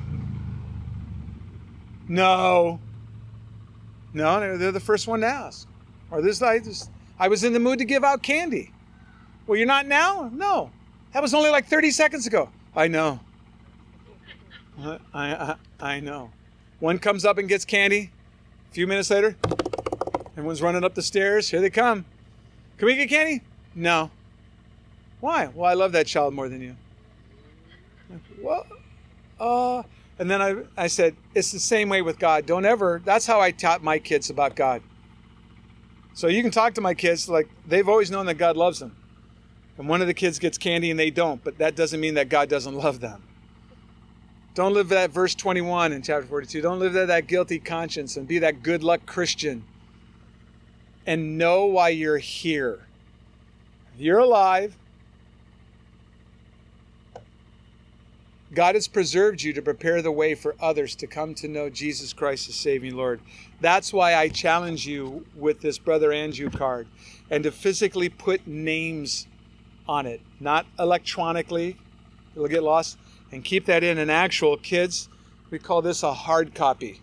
C: No. No, they're the first one to ask. Or this, I just, I was in the mood to give out candy. Well, you're not now? No. That was only like thirty seconds ago. I know. I, I, I know. One comes up and gets candy. A few minutes later, everyone's running up the stairs. Here they come. Can we get candy? No. Why? Well, I love that child more than you. Well, uh, and then I, I said, it's the same way with God. Don't ever, that's how I taught my kids about God. So you can talk to my kids, like, they've always known that God loves them. And one of the kids gets candy and they don't, but that doesn't mean that God doesn't love them. Don't live that verse twenty-one in chapter forty-two. Don't live that, that guilty conscience and be that good luck Christian. And know why you're here. You're alive. God has preserved you to prepare the way for others to come to know Jesus Christ as saving Lord. That's why I challenge you with this Brother Andrew card and to physically put names on it, not electronically. It'll get lost. And keep that in an actual, kids, we call this a hard copy.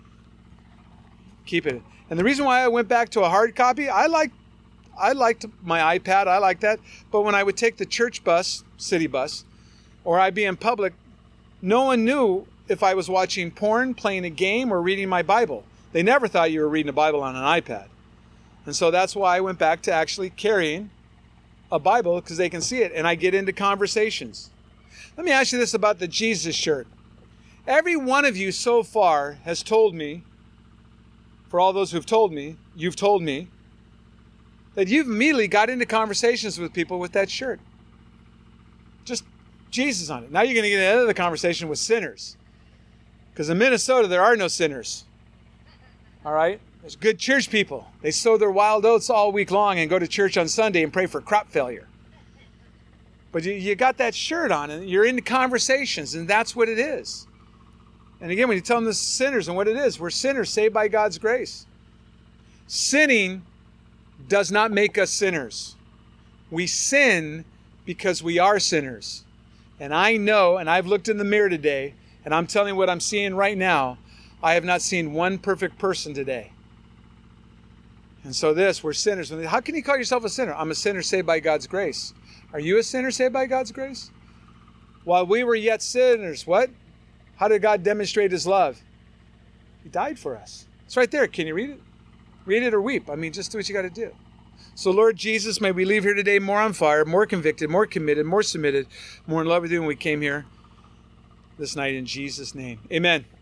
C: Keep it. And the reason why I went back to a hard copy, I liked, I liked my iPad, I liked that. But when I would take the church bus, city bus, or I'd be in public, no one knew if I was watching porn, playing a game, or reading my Bible. They never thought you were reading a Bible on an iPad. And so that's why I went back to actually carrying a Bible, because they can see it, and I get into conversations. Let me ask you this about the Jesus shirt. Every one of you so far has told me, for all those who've told me, you've told me, that you've immediately got into conversations with people with that shirt. Just Jesus on it. Now you're going to get into the conversation with sinners. Because in Minnesota, there are no sinners. All right? There's good church people. They sow their wild oats all week long and go to church on Sunday and pray for crop failure. But you, you got that shirt on and you're into conversations, and that's what it is. And again, when you tell them the sinners and what it is, we're sinners saved by God's grace. Sinning does not make us sinners. We sin because we are sinners. And I know, and I've looked in the mirror today, and I'm telling you what I'm seeing right now, I have not seen one perfect person today. And so this, we're sinners. How can you call yourself a sinner? I'm a sinner saved by God's grace. Are you a sinner saved by God's grace? While we were yet sinners, what? How did God demonstrate his love? He died for us. It's right there. Can you read it? Read it or weep. I mean, just do what you got to do. So Lord Jesus, may we leave here today more on fire, more convicted, more committed, more submitted, more in love with you when we came here this night in Jesus' name. Amen.